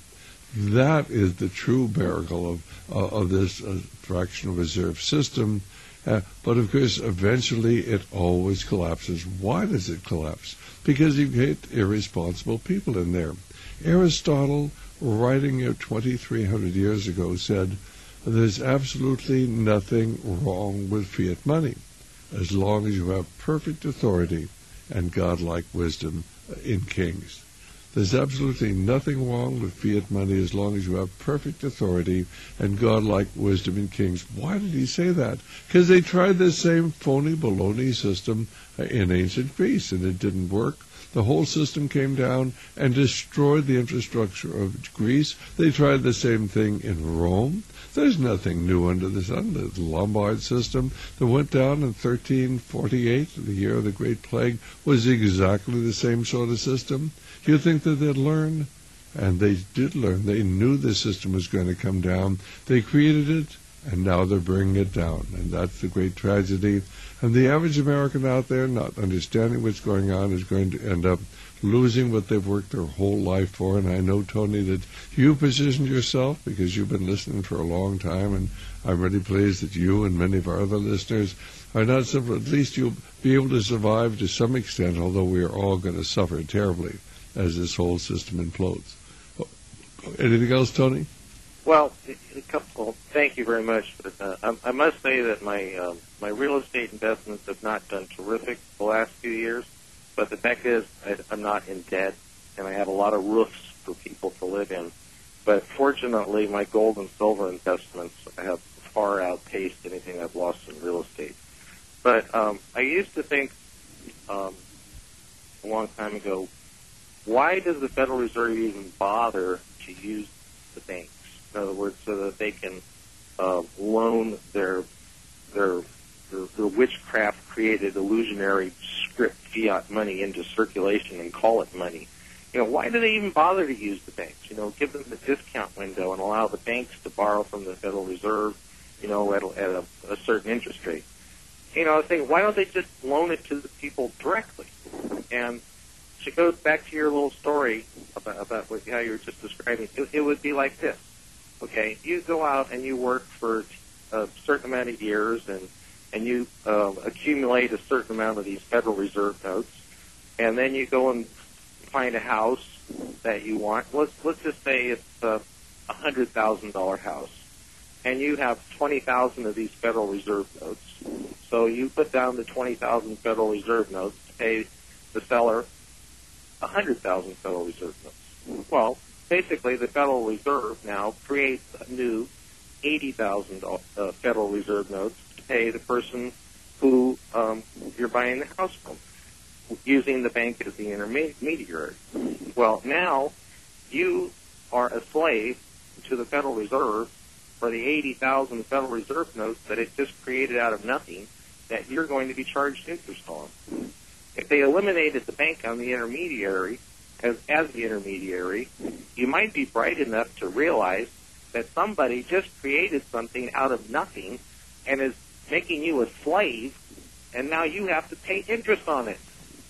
That is the true miracle of, uh, of this uh, fractional reserve system. Uh, but, of course, eventually it always collapses. Why does it collapse? Because you get irresponsible people in there. Aristotle, writing uh, twenty-three hundred years ago, said, there's absolutely nothing wrong with fiat money as long as you have perfect authority and godlike wisdom in kings. There's absolutely nothing wrong with fiat money as long as you have perfect authority and godlike wisdom in kings. Why did he say that? Because they tried this same phony baloney system in ancient Greece, and it didn't work. The whole system came down and destroyed the infrastructure of Greece. They tried the same thing in Rome. There's nothing new under the sun. The Lombard system that went down in thirteen forty-eight, the year of the Great Plague, was exactly the same sort of system. You think that they'd learn? And they did learn. They knew the system was going to come down. They created it, and now they're bringing it down. And that's the great tragedy. And the average American out there, not understanding what's going on, is going to end up losing what they've worked their whole life for. And I know, Tony, that you positioned yourself because you've been listening for a long time, and I'm really pleased that you and many of our other listeners are not simple. At least you'll be able to survive to some extent, although we are all going to suffer terribly as this whole system implodes. Anything else, Tony? Well, a couple. Thank you very much. But, uh, I, I must say that my uh, my real estate investments have not done terrific the last few years. But the fact is, I, I'm not in debt, and I have a lot of roofs for people to live in. But fortunately, my gold and silver investments have far outpaced anything I've lost in real estate. But um, I used to think um, a long time ago, why does the Federal Reserve even bother to use the banks? In other words, so that they can uh, loan their, their their their witchcraft-created illusionary script fiat money into circulation and call it money. You know, why do they even bother to use the banks? You know, give them the discount window and allow the banks to borrow from the Federal Reserve, you know, at, a, at a, a certain interest rate. You know, I think, why don't they just loan it to the people directly? And to go back to your little story about, about what, how you were just describing, it, it would be like this. Okay, you go out and you work for a certain amount of years, and and you uh, accumulate a certain amount of these Federal Reserve notes, and then you go and find a house that you want. Let's let's just say it's a a hundred thousand dollar house, and you have twenty thousand of these Federal Reserve notes. So you put down the twenty thousand Federal Reserve notes to pay the seller a hundred thousand Federal Reserve notes. Well, basically, the Federal Reserve now creates a new eighty thousand uh, Federal Reserve notes to pay the person who um, you're buying the house from, using the bank as the intermediary. Well, now you are a slave to the Federal Reserve for the eighty thousand Federal Reserve notes that it just created out of nothing that you're going to be charged interest on. If they eliminated the bank on the intermediary, As, as the intermediary, you might be bright enough to realize that somebody just created something out of nothing and is making you a slave, and now you have to pay interest on it.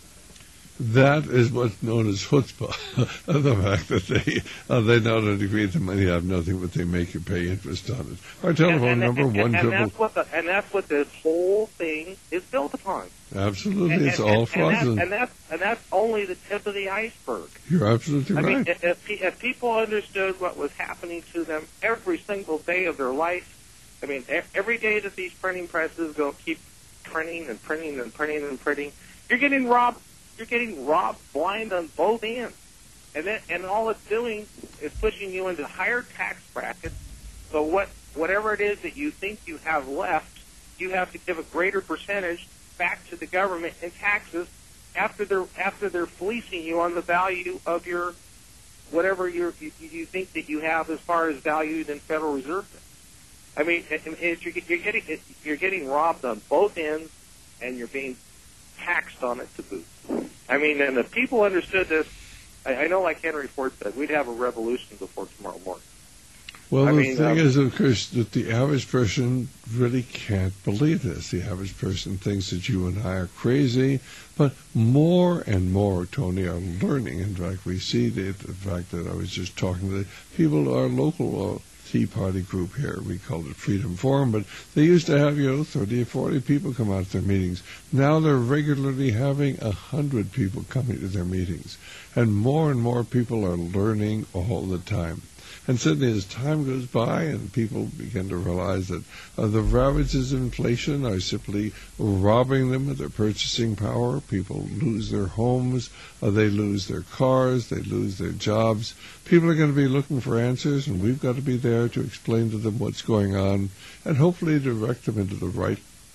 That is what's known as chutzpah. The fact that they uh, they not only create the money out of nothing, but they make you pay interest on it. Our telephone and, and, number and, one and, triple. that's what the, and that's what this whole thing is built upon. Absolutely, and, it's and, all and, fraudulent. And, that, and that's and that's only the tip of the iceberg. You're absolutely I right. mean, if, if people understood what was happening to them every single day of their life, I mean, every day that these printing presses go keep printing and printing and printing and printing, you're getting robbed. You're getting robbed blind on both ends, and then, and all it's doing is pushing you into higher tax brackets. So what, whatever it is that you think you have left, you have to give a greater percentage back to the government in taxes after they're after they're fleecing you on the value of your whatever you're, you you think that you have as far as valued in Federal Reserve. I mean, it, it, you're, you're getting it, you're getting robbed on both ends, and you're being taxed on it to boot. I mean, and if people understood this, I, I know, like Henry Ford said, we'd have a revolution before tomorrow morning. Well, I the mean, thing um, is, of course, that the average person really can't believe this. The average person thinks that you and I are crazy, but more and more, Tony, are learning. In fact, we see the, the fact that I was just talking to the people, our local uh, Tea Party group here. We called it Freedom Forum, but they used to have, you know, thirty or forty people come out to their meetings. Now they're regularly having one hundred people coming to their meetings. And more and more people are learning all the time. And certainly as time goes by and people begin to realize that uh, the ravages of inflation are simply robbing them of their purchasing power, people lose their homes, uh, they lose their cars, they lose their jobs. People are going to be looking for answers, and we've got to be there to explain to them what's going on and hopefully direct them into the right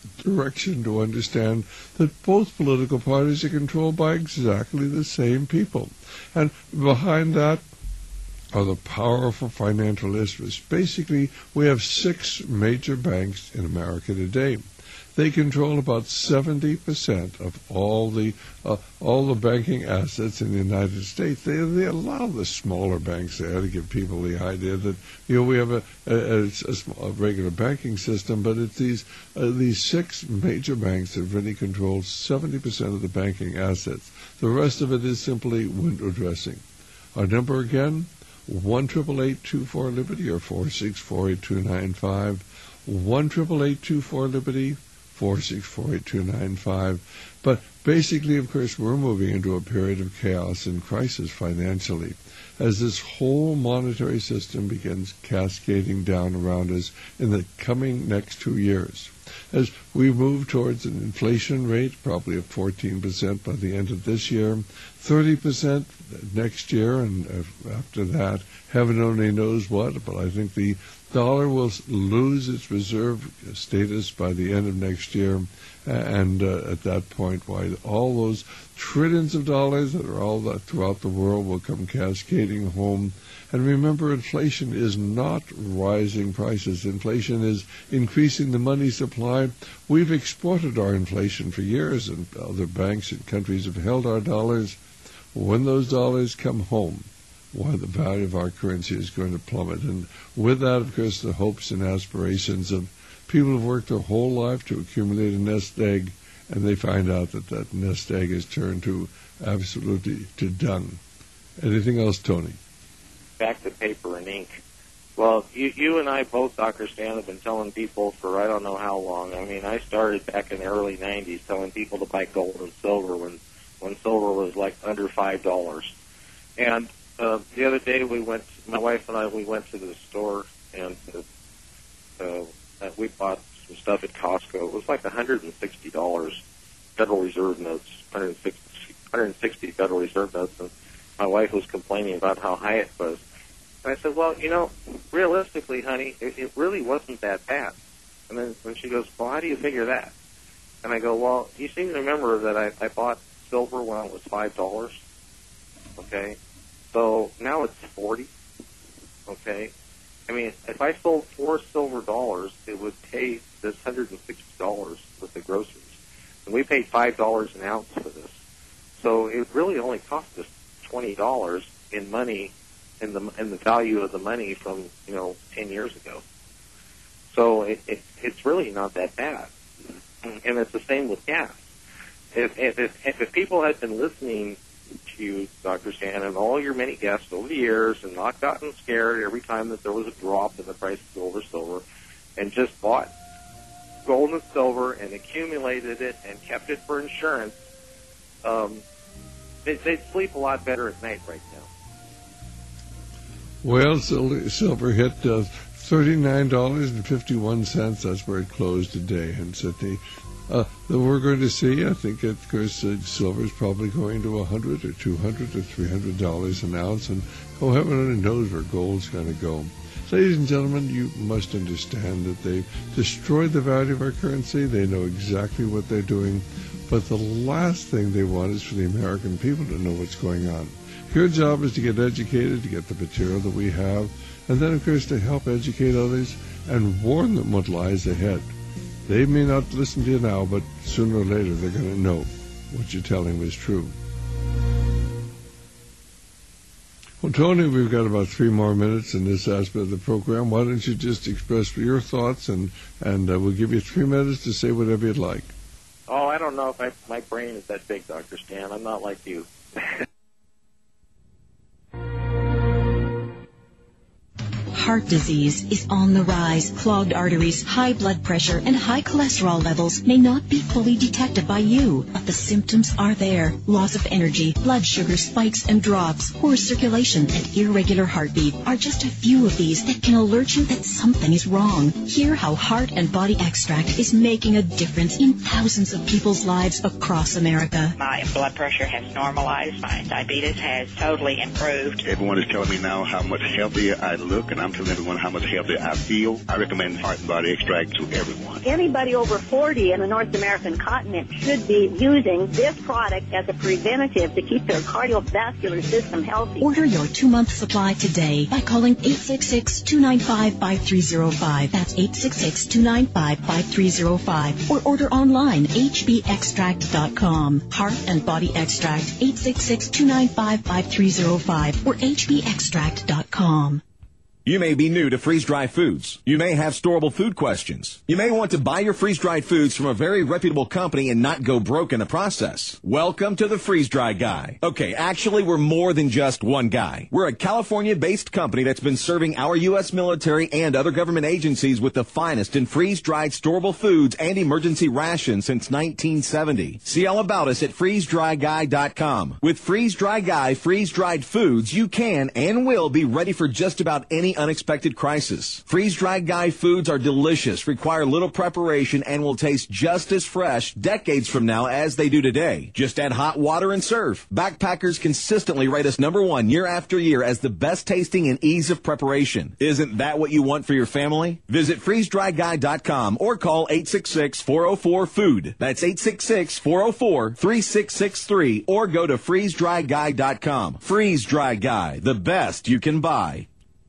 direction to understand that both political parties are controlled by exactly the same people. And behind that are the powerful financial interests. Basically, we have six major banks in America today. They control about seventy percent of all the uh, all the banking assets in the United States. They they allow the smaller banks there to give people the idea that, you know, we have a a, a, a regular banking system, but it's these uh, these six major banks that really control seventy percent of the banking assets. The rest of it is simply window dressing. Our number again, one triple eight two four Liberty or four six four eight two nine five, one triple eight two four Liberty. four six four eight two nine five. But basically, of course, we're moving into a period of chaos and crisis financially as this whole monetary system begins cascading down around us in the coming next two years. As we move towards an inflation rate, probably of fourteen percent by the end of this year, thirty percent next year, and after that, heaven only knows what, but I think the dollar will lose its reserve status by the end of next year, and uh, at that point, why all those trillions of dollars that are all that throughout the world will come cascading home. And remember, inflation is not rising prices. Inflation is increasing the money supply. We've exported our inflation for years, and other banks and countries have held our dollars. When those dollars come home, why the value of our currency is going to plummet. And with that, of course, the hopes and aspirations of people who have worked their whole life to accumulate a nest egg, and they find out that that nest egg is turned to absolutely to dung. Anything else, Tony? Back to paper and ink. Well, you, you and I both, Doctor Stan, have been telling people for I don't know how long. I mean, I started back in the early nineties telling people to buy gold and silver when, when silver was like under five dollars. And Uh, the other day we went, my wife and I, we went to the store and uh, uh, we bought some stuff at Costco. It was like one hundred sixty dollars Federal Reserve notes, one hundred sixty, one hundred sixty Federal Reserve notes, and my wife was complaining about how high it was. And I said, well, you know, realistically, honey, it, it really wasn't that bad. And then when she goes, well, how do you figure that? And I go, well, you seem to remember that I, I bought silver when it was five dollars, okay? So now it's forty, okay? I mean, if I sold four silver dollars, it would pay this one hundred sixty dollars with the groceries. And we paid five dollars an ounce for this. So it really only cost us twenty dollars in money, in the in the value of the money from, you know, ten years ago. So it, it, it's really not that bad. And it's the same with gas. If, if, if, if people had been listening to you, Doctor Stan, and all your many guests over the years and not gotten scared every time that there was a drop in the price of gold or silver, and just bought gold and silver and accumulated it and kept it for insurance, um, they, they'd sleep a lot better at night right now. Well, silver hit uh, thirty-nine dollars and fifty-one cents. That's where it closed today. And so the Uh, that we're going to see, I think, of course, uh, silver is probably going to one hundred or two hundred or three hundred dollars an ounce, and oh, heaven only knows where gold's going to go. Ladies and gentlemen, you must understand that they've destroyed the value of our currency. They know exactly what they're doing, but the last thing they want is for the American people to know what's going on. Your job is to get educated, to get the material that we have, and then, of course, to help educate others and warn them what lies ahead. They may not listen to you now, but sooner or later they're going to know what you're telling them is true. Well, Tony, we've got about three more minutes in this aspect of the program. Why don't you just express your thoughts, and, and uh, we'll give you three minutes to say whatever you'd like. Oh, I don't know if I, my brain is that big, Doctor Stan. I'm not like you. Heart disease is on the rise. Clogged arteries, high blood pressure, and high cholesterol levels may not be fully detected by you, but the symptoms are there. Loss of energy, blood sugar spikes and drops, poor circulation, and irregular heartbeat are just a few of these that can alert you that something is wrong. Hear how Heart and Body Extract is making a difference in thousands of people's lives across America. My blood pressure has normalized. My diabetes has totally improved. Everyone is telling me now how much healthier I look, and I'm telling everyone how much healthier I feel. I recommend Heart and Body Extract to everyone. Anybody over forty in the North American continent should be using this product as a preventative to keep their cardiovascular system healthy. Order your two-month supply today by calling eight six six, two nine five, five three zero five. That's eight six six, two nine five, five three zero five. Or order online, h b extract dot com. Heart and Body Extract, eight six six, two nine five, five three zero five or h b extract dot com. You may be new to freeze-dried foods. You may have storable food questions. You may want to buy your freeze-dried foods from a very reputable company and not go broke in the process. Welcome to the Freeze-Dry Guy. Okay, actually, we're more than just one guy. We're a California-based company that's been serving our U S military and other government agencies with the finest in freeze-dried storable foods and emergency rations since nineteen seventy. See all about us at freeze dry guy dot com. With Freeze-Dry Guy freeze-dried foods, you can and will be ready for just about any unexpected crisis. Freeze-Dried Guy foods are delicious, require little preparation, and will taste just as fresh decades from now as they do today. Just add hot water and serve. Backpackers consistently rate us number one year after year as the best tasting and ease of preparation. Isn't that what you want for your family? Visit freeze dry guy dot com or call eight six six, four oh four, food. That's eight six six, four oh four, three six six three or go to freeze dry guy dot com. Freeze-Dry Guy, the best you can buy.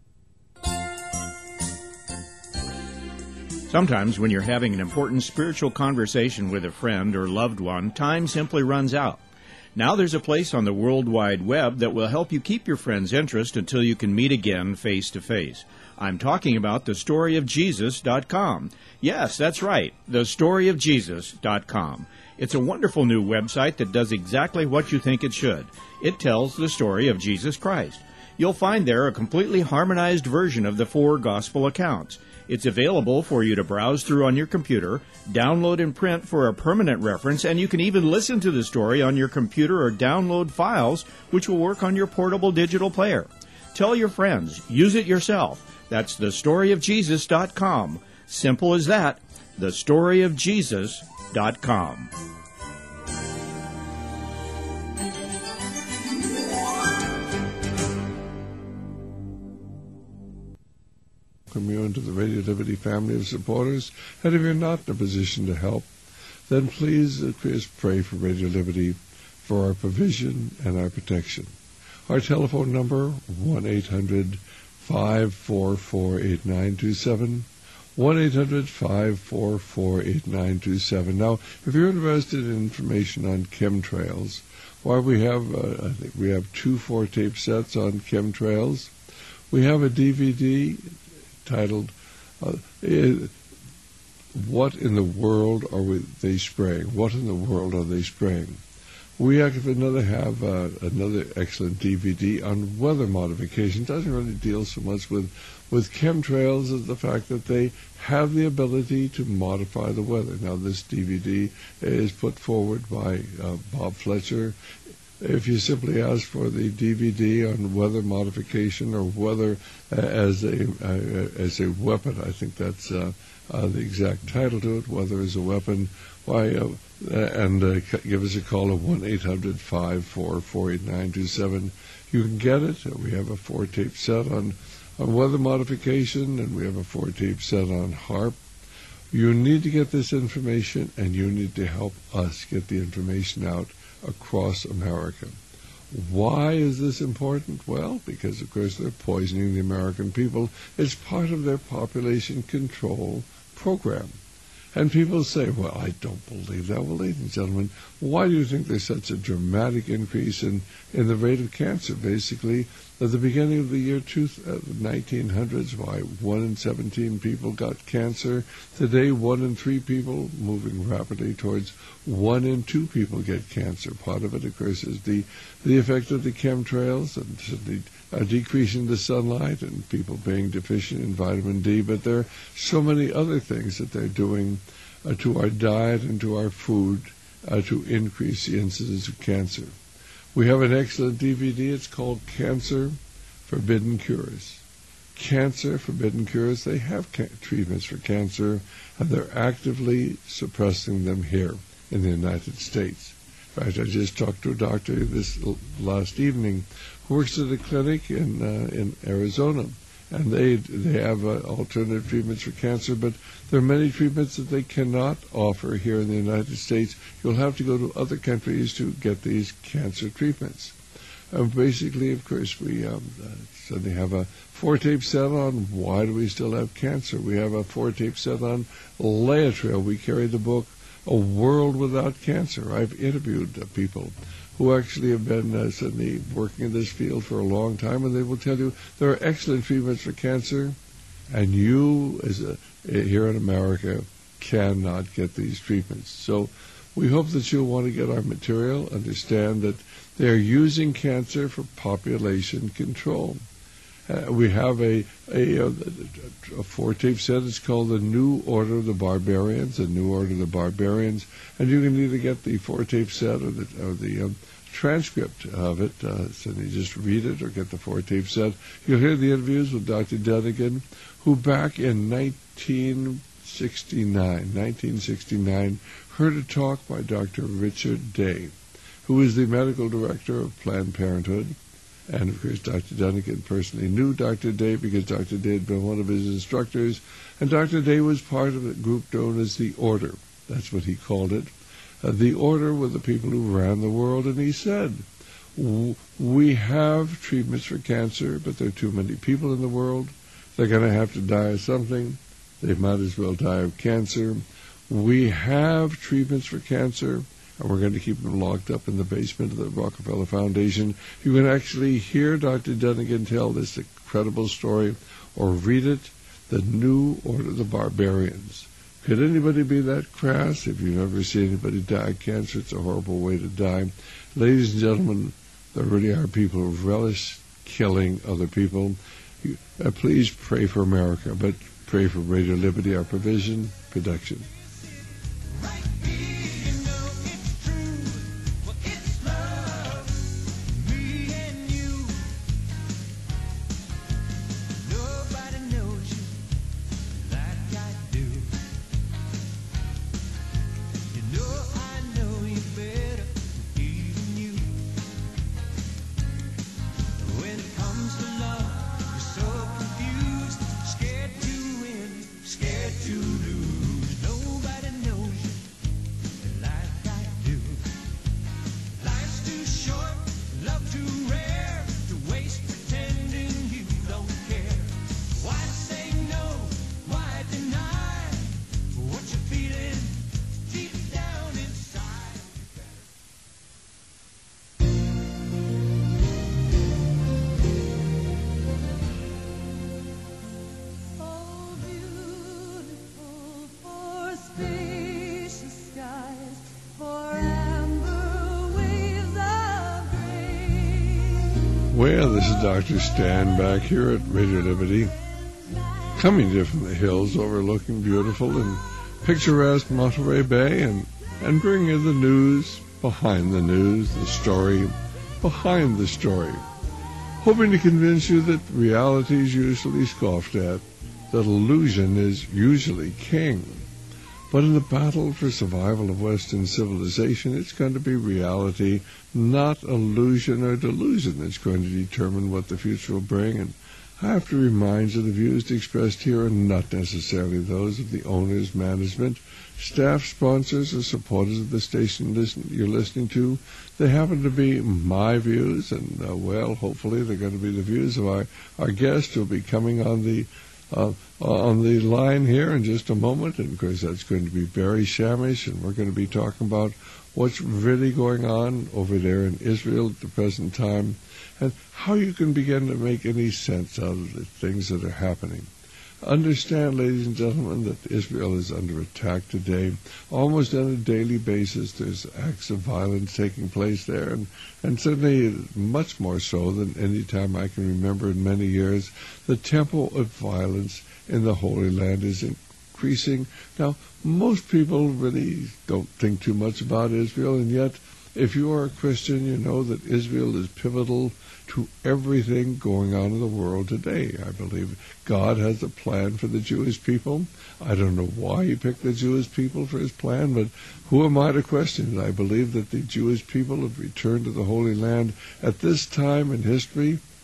Sometimes when you're having an important spiritual conversation with a friend or loved one, time simply runs out. Now there's a place on the World Wide Web that will help you keep your friend's interest until you can meet again face to face. I'm talking about the story of jesus dot com. Yes, that's right, the story of jesus dot com. It's a wonderful new website that does exactly what you think it should. It tells the story of Jesus Christ. You'll find there a completely harmonized version of the four gospel accounts. It's available for you to browse through on your computer, download and print for a permanent reference, and you can even listen to the story on your computer or download files, which will work on your portable digital player. Tell your friends. Use it yourself. That's the story of jesus dot com. Simple as that. the story of jesus dot com. Welcome you into the Radio Liberty family of supporters. And if you're not in a position to help, then please, uh, please pray for Radio Liberty for our provision and our protection. Our telephone number, one eight hundred, five four four, eight nine two seven, one eight hundred, five four four, eight nine two seven. Now, if you're interested in information on chemtrails, why we have, uh, I think we have two four-tape sets on chemtrails. We have a D V D titled, uh, What in the World Are we, They Spraying? What in the World Are They Spraying? We have another, have uh, another excellent D V D on weather modification. It doesn't really deal so much with, with chemtrails as the fact that they have the ability to modify the weather. Now, this D V D is put forward by uh, Bob Fletcher. If you simply ask for the D V D on weather modification or weather uh, as a uh, as a weapon, I think that's uh, uh, the exact title to it, Weather as a Weapon, why, uh, and uh, give us a call at one eight hundred, five four four, eight nine two seven. You can get it. We have a four-tape set on, on weather modification, and we have a four-tape set on HAARP. You need to get this information, and you need to help us get the information out across America. Why is this important? Well, because, of course, they're poisoning the American people. It's part of their population control program. And people say, well, I don't believe that. Well, ladies and gentlemen, why do you think there's such a dramatic increase in, in the rate of cancer? Basically, at the beginning of the year two, uh, nineteen hundreds, why one in seventeen people got cancer. Today, one in three people, moving rapidly towards one in two people get cancer. Part of it, of course, is the, the effect of the chemtrails and the uh, decrease in the sunlight and people being deficient in vitamin D. But there are so many other things that they're doing uh, to our diet and to our food uh, to increase the incidence of cancer. We have an excellent D V D. It's called Cancer Forbidden Cures. Cancer Forbidden Cures. They have ca- treatments for cancer, and they're actively suppressing them here in the United States. In fact, I just talked to a doctor this last evening who works at a clinic in uh, in Arizona, and they they have uh, alternative treatments for cancer, but there are many treatments that they cannot offer here in the United States. You'll have to go to other countries to get these cancer treatments. Um, basically, of course, we um, uh, suddenly have a four-tape set on why do we still have cancer. We have a four-tape set on Laetrile. We carry the book A World Without Cancer. I've interviewed uh, people who actually have been uh, suddenly working in this field for a long time, and they will tell you there are excellent treatments for cancer, and you, as a, here in America, cannot get these treatments. So we hope that you'll want to get our material, understand that they're using cancer for population control. Uh, we have a, a, a, a four-tape set. It's called The New Order of the Barbarians, The New Order of the Barbarians, and you can either get the four-tape set or the, or the um, transcript of it, uh, so you just read it or get the four-tape set. You'll hear the interviews with Doctor Dunnigan, who back in nineteen sixty-nine, nineteen sixty-nine, heard a talk by Doctor Richard Day, who is the medical director of Planned Parenthood. And, of course, Doctor Dunnigan personally knew Doctor Day because Doctor Day had been one of his instructors, and Doctor Day was part of a group known as the Order. That's what he called it. Uh, the Order were the people who ran the world, and he said, we have treatments for cancer, but there are too many people in the world. They're going to have to die of something. They might as well die of cancer. We have treatments for cancer, and we're going to keep them locked up in the basement of the Rockefeller Foundation. You can actually hear Doctor Dunnigan tell this incredible story or read it, The New Order of the Barbarians. Could anybody be that crass? If you've ever seen anybody die of cancer, it's a horrible way to die. Ladies and gentlemen, there really are people who relish killing other people. You, uh, please pray for America, but pray for Radio Liberty, our provision, production. Well, this is Doctor Stan back here at Radio Liberty, coming to you from the hills overlooking beautiful and picturesque Monterey Bay, and, and bringing you the news behind the news, the story behind the story, hoping to convince you that reality is usually scoffed at, that illusion is usually king. But in the battle for survival of Western civilization, it's going to be reality, not illusion or delusion, that's going to determine what the future will bring. And I have to remind you the views expressed here are not necessarily those of the owners, management, staff, sponsors, or supporters of the station listen, you're listening to. They happen to be my views, and, uh, well, hopefully they're going to be the views of our, our guest who will be coming on the Uh, on the line here in just a moment, and of course that's going to be Barry Shamish, and we're going to be talking about what's really going on over there in Israel at the present time, and how you can begin to make any sense out of the things that are happening. Understand, ladies and gentlemen, that Israel is under attack today. Almost on a daily basis, there's acts of violence taking place there, and, and certainly much more so than any time I can remember in many years. The tempo of violence in the Holy Land is increasing. Now, most people really don't think too much about Israel, and yet, if you are a Christian, you know that Israel is pivotal to everything going on in the world today. I believe God has a plan for the Jewish people. I don't know why he picked the Jewish people for his plan, but who am I to question it? I believe that the Jewish people have returned to the Holy Land at this time in history.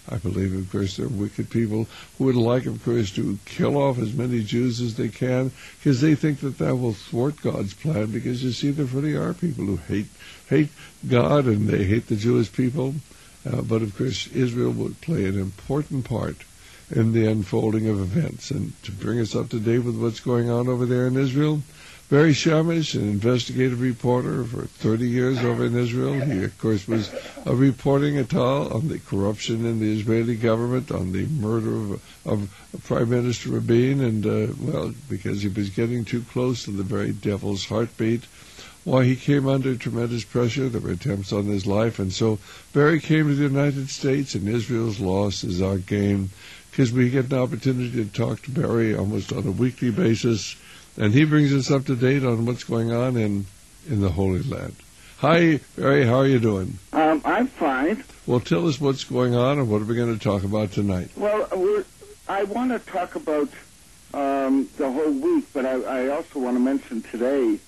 I believe, of course, there are wicked people who would like, of course, to kill off as many Jews as they can because they think that that will thwart God's plan, because, you see, there really are people who hate hate God and they hate the Jewish people. Uh, but, of course, Israel would play an important part in the unfolding of events. And to bring us up to date with what's going on over there in Israel, Barry Shamish, an investigative reporter for thirty years over in Israel. He, of course, was uh, reporting at all on the corruption in the Israeli government, on the murder of, of Prime Minister Rabin, and, uh, well, because he was getting too close to the very devil's heartbeat, why he came under tremendous pressure. There were attempts on his life, and so Barry came to the United States, and Israel's loss is our gain, because we get an opportunity to talk to Barry almost on a weekly basis, and he brings us up to date on what's going on in, in the Holy Land. Hi, Barry, how are you doing? Um, I'm fine. Well, tell us what's going on and what are we going to talk about tonight? Well, we're, I want to talk about um, the whole week, but I, I also want to mention today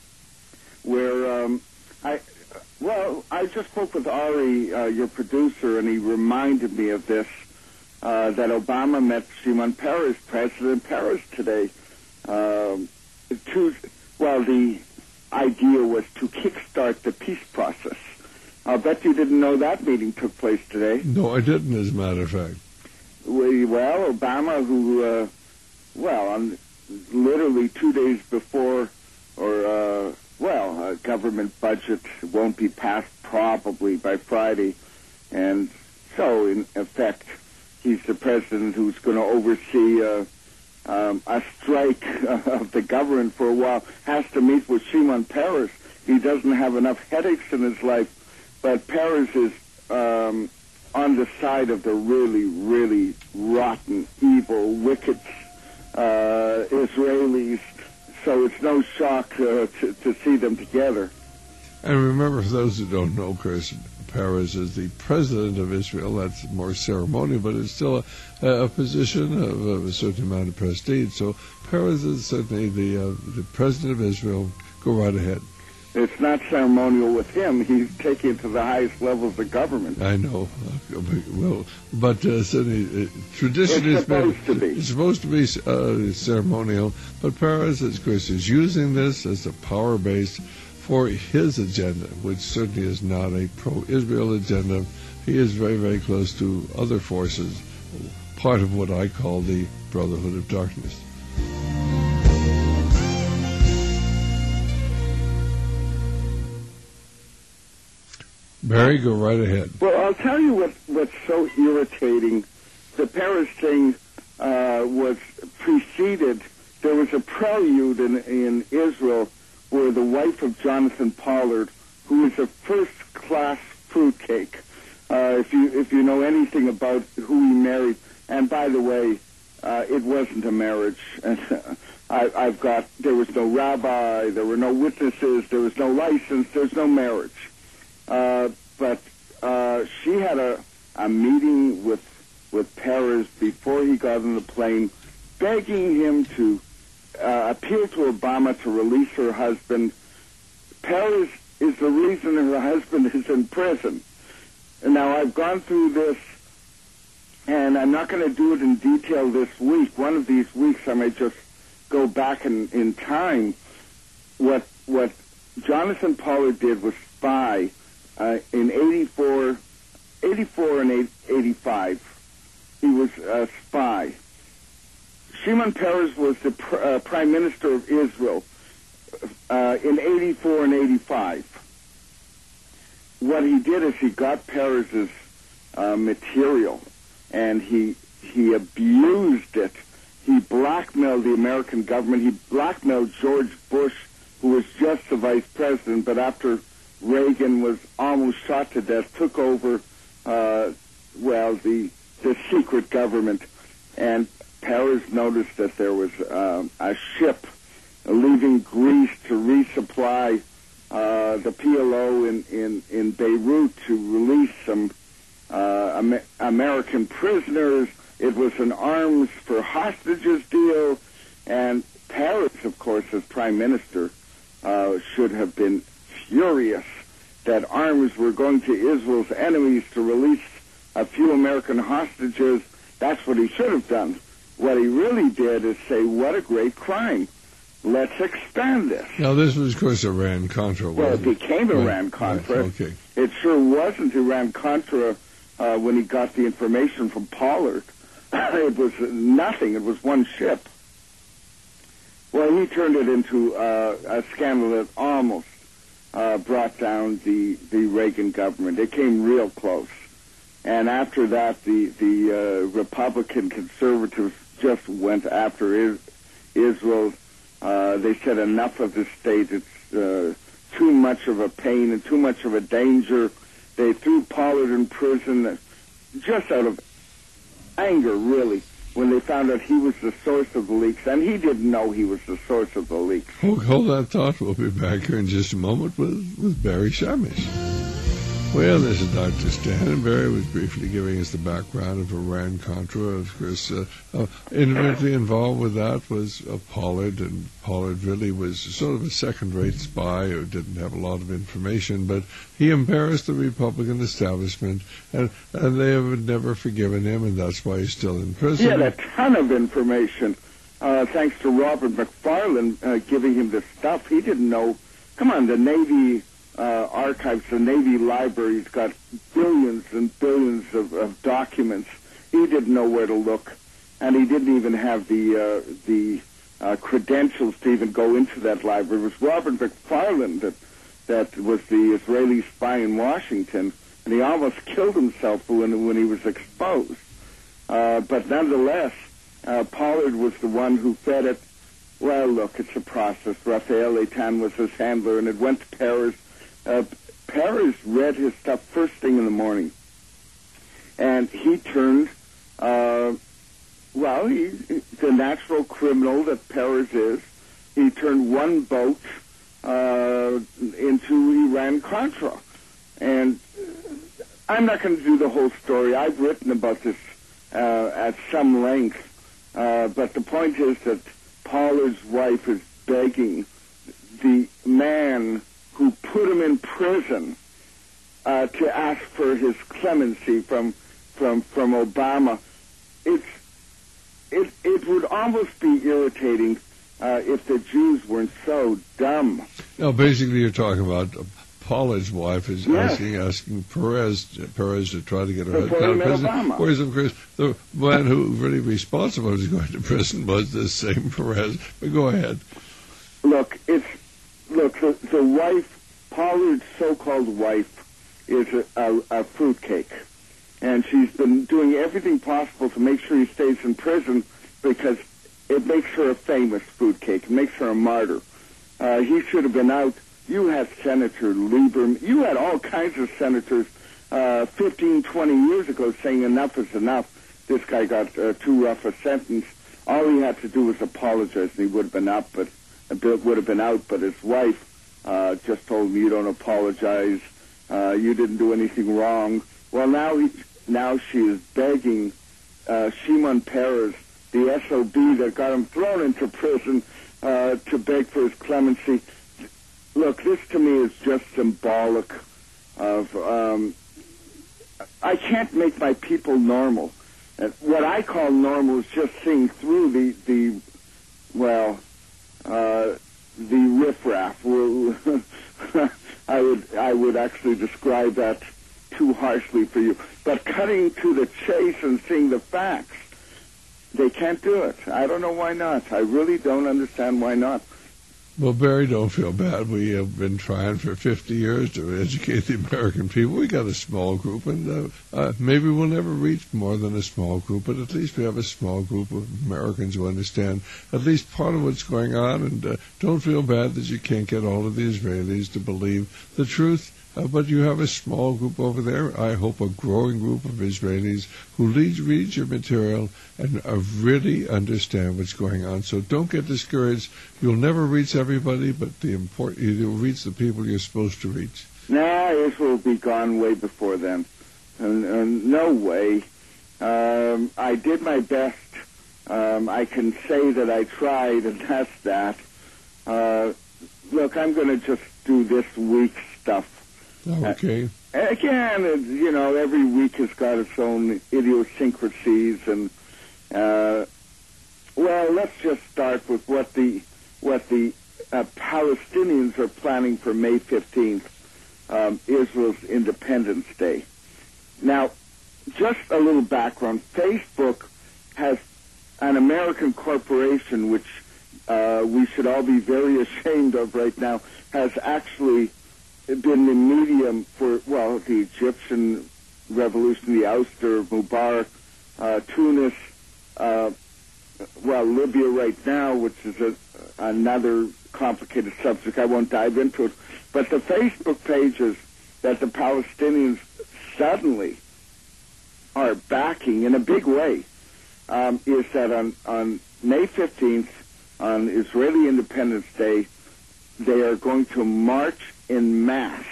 where um, I, well, I just spoke with Ari, uh, your producer, and he reminded me of this, uh, that Obama met Shimon Peres, President Peres, today. Um, to, well, the idea was to kickstart the peace process. I'll bet you didn't know that meeting took place today. No, I didn't, as a matter of fact. We, well, Obama, who, uh, well, on literally two days before, or, uh, well, a government budget won't be passed probably by Friday, and so, in effect, he's the president who's going to oversee uh, Um, a strike of the government for a while, has to meet with Shimon Peres. He doesn't have enough headaches in his life, but Peres is um, on the side of the really, really rotten, evil, wicked uh, Israelis, so it's no shock uh, to, to see them together. And remember, for those who don't know, Chris, Peres is the president of Israel. That's more ceremonial, but it's still a, a position of, of a certain amount of prestige. So Peres is certainly the uh, the president of Israel. Go right ahead. It's not ceremonial with him. He's taking it to the highest levels of government. I know. Well, but uh, certainly uh, tradition it's is supposed been, to be. It's supposed to be uh, ceremonial. But Peres, of course, is using this as a power base for his agenda, which certainly is not a pro-Israel agenda. He is very, very close to other forces, part of what I call the Brotherhood of Darkness. Barry, go right ahead. Well, I'll tell you what, what's so irritating. The Peres thing uh, was preceded, there was a prelude in, in Israel where the wife of Jonathan Pollard, who is a first-class fruitcake, uh, if you if you know anything about who he married, and by the way, uh, it wasn't a marriage. I, I've got, there was no rabbi, there were no witnesses, there was no license, there's no marriage. Uh, but uh, she had a, a meeting with, with Peres before he got on the plane, begging him to Uh, appeal to Obama to release her husband. Peres is the reason her husband is in prison. And now, I've gone through this, and I'm not going to do it in detail this week. One of these weeks, I may just go back in, in time. What what Jonathan Pollard did was spy uh, in eighty-four, eighty-four and eighty-five. He was a spy. Shimon Peres was the pr- uh, Prime Minister of Israel uh, in eighty-four and eighty-five. What he did is he got Peres's uh, material, and he he abused it. He blackmailed the American government. He blackmailed George Bush, who was just the vice president, but after Reagan was almost shot to death, took over, uh, well, the the secret government, and Peres noticed that there was uh, a ship leaving Greece to resupply uh, the P L O in, in, in Beirut to release some uh, Amer- American prisoners. It was an arms for hostages deal, and Peres, of course, as prime minister, uh, should have been furious that arms were going to Israel's enemies to release a few American hostages. That's what he should have done. What he really did is say, what a great crime. Let's expand this. Now, this was, of course, Iran-Contra, wasn't Well, it it? became Right, Iran-Contra. right, okay. It sure wasn't Iran-Contra uh, when he got the information from Pollard. It was nothing. It was one ship. Well, he turned it into uh, a scandal that almost uh, brought down the, the Reagan government. It came real close. And after that, the, the uh, Republican conservatives just went after is, Israel. Uh, they said enough of the state. It's uh, too much of a pain and too much of a danger. They threw Pollard in prison just out of anger, really, when they found out he was the source of the leaks. And he didn't know he was the source of the leaks. Hold, hold that thought. We'll be back here in just a moment with, with Barry Shamish. Well, this is Doctor Stan, and Barry was briefly giving us the background of Iran-Contra. Of course, uh, uh, intimately involved with that was uh, Pollard, and Pollard really was sort of a second-rate spy who didn't have a lot of information, but he embarrassed the Republican establishment, and, and they have never forgiven him, and that's why he's still in prison. He had a ton of information, uh, thanks to Robert McFarlane uh, giving him this stuff. He didn't know. Come on, the Navy Uh, archives, the Navy library's got billions and billions of, of documents. He didn't know where to look, and he didn't even have the uh, the uh, credentials to even go into that library. It was Robert McFarlane that that was the Israeli spy in Washington, and he almost killed himself when when he was exposed. Uh, but nonetheless, uh, Pollard was the one who fed it. Well, look, it's a process. Raphael Eitan was his handler, and it went to Paris. Uh, Paris read his stuff first thing in the morning, and he turned, uh, well, he, the natural criminal that Paris is, he turned one boat uh, into Iran-Contra. And I'm not going to do the whole story. I've written about this uh, at some length, uh, but the point is that Pollard's wife is begging the man who put him in prison uh, to ask for his clemency from from from Obama. It's it it would almost be irritating uh, if the Jews weren't so dumb. No, basically you're talking about uh, Pollard's wife is Yes. asking asking Perez Perez to try to get her Before out he of met prison. Obama. Whereas, of course, the man who really responsible was going to prison was the same Perez. But go ahead. Look, it's look the, the wife. Pollard's so-called wife is a, a, a fruitcake, and she's been doing everything possible to make sure he stays in prison because it makes her a famous fruitcake. It makes her a martyr. Uh, he should have been out. You had Senator Lieberman. You had all kinds of senators uh, fifteen, twenty years ago saying enough is enough. This guy got uh, too rough a sentence. All he had to do was apologize, and he would have been up, but would have been out. But his wife Uh, just told him, you don't apologize, uh, you didn't do anything wrong. Well, now he, now she is begging uh, Shimon Peres, the S O B that got him thrown into prison, uh, to beg for his clemency. Look, this to me is just symbolic of, um, I can't make my people normal. And what I call normal is just seeing through the, the well, uh, the riffraff. I would I would actually describe that too harshly for you. But cutting to the chase and seeing the facts, they can't do it. I don't know why not. I really don't understand why not. Well, Barry, don't feel bad. We have been trying for fifty years to educate the American people. We got a small group, and uh, uh, maybe we'll never reach more than a small group, but at least we have a small group of Americans who understand at least part of what's going on, and uh, don't feel bad that you can't get all of the Israelis to believe the truth. Uh, but you have a small group over there, I hope a growing group of Israelis who read, read your material and uh, really understand what's going on. So don't get discouraged. You'll never reach everybody, but the important, you'll reach the people you're supposed to reach. Nah, Israel will be gone way before then. And, and no way. Um, I did my best. Um, I can say that I tried, and that's that. Uh, look, I'm going to just do this week's stuff. Okay. Uh, again, it, you know, every week has got its own idiosyncrasies, and uh, well, let's just start with what the what the uh, Palestinians are planning for May fifteenth, um, Israel's Independence Day. Now, just a little background: Facebook has an American corporation, which uh, we should all be very ashamed of right now, has actually been the medium for, well, the Egyptian revolution, the ouster of Mubarak, uh, Tunis, uh, well, Libya right now, which is a, another complicated subject. I won't dive into it. But the Facebook pages that the Palestinians suddenly are backing in a big way um, is that on, on May fifteenth, on Israeli Independence Day, they are going to march in mass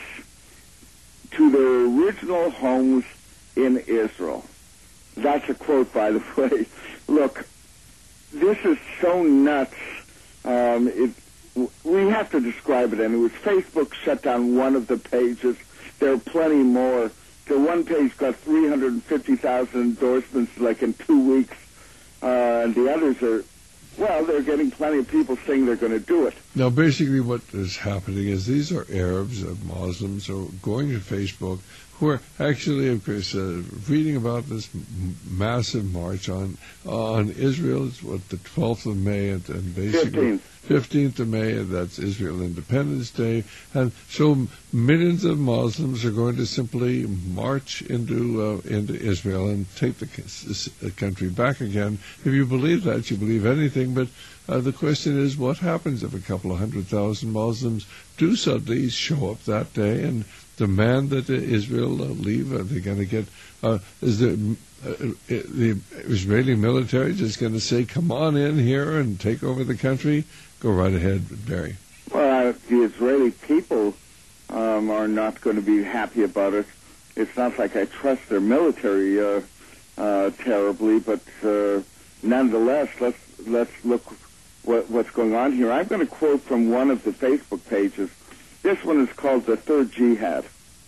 to their original homes in Israel. That's a quote, by the way. Look, this is so nuts. Um, it, we have to describe it anyways. Facebook shut down one of the pages. There are plenty more. The one page got three hundred fifty thousand endorsements like in two weeks. Uh, and the others are, well, they're getting plenty of people saying they're going to do it. Now, basically what is happening is these are Arabs, uh, Muslims, who are going to Facebook, who are actually, of course, uh, reading about this m- massive march on on Israel. It's what, the twelfth of May, and, and basically fifteenth of May, and that's Israel Independence Day. And so millions of Muslims are going to simply march into uh, into Israel and take the c- country back again. If you believe that, you believe anything. But uh, the question is, what happens if a couple of hundred thousand Muslims do suddenly show up that day and demand that Israel uh, leave? Are they going to get? Uh, is the uh, the Israeli military just going to say, "Come on in here and take over the country"? Go right ahead, Barry. Well, uh, the Israeli people um, are not going to be happy about it. It's not like I trust their military uh, uh, terribly, but uh, nonetheless, let's let's look what, what's going on here. I'm going to quote from one of the Facebook pages. This one is called The Third Jihad.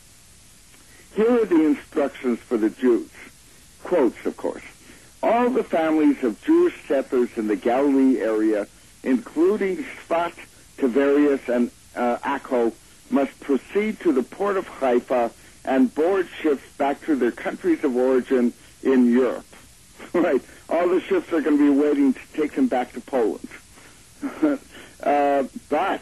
Here are the instructions for the Jews. Quotes, of course. All the families of Jewish settlers in the Galilee area, including Sfat, Tiberias, and uh, Akko, must proceed to the port of Haifa and board ships back to their countries of origin in Europe. Right. All the ships are going to be waiting to take them back to Poland. uh, but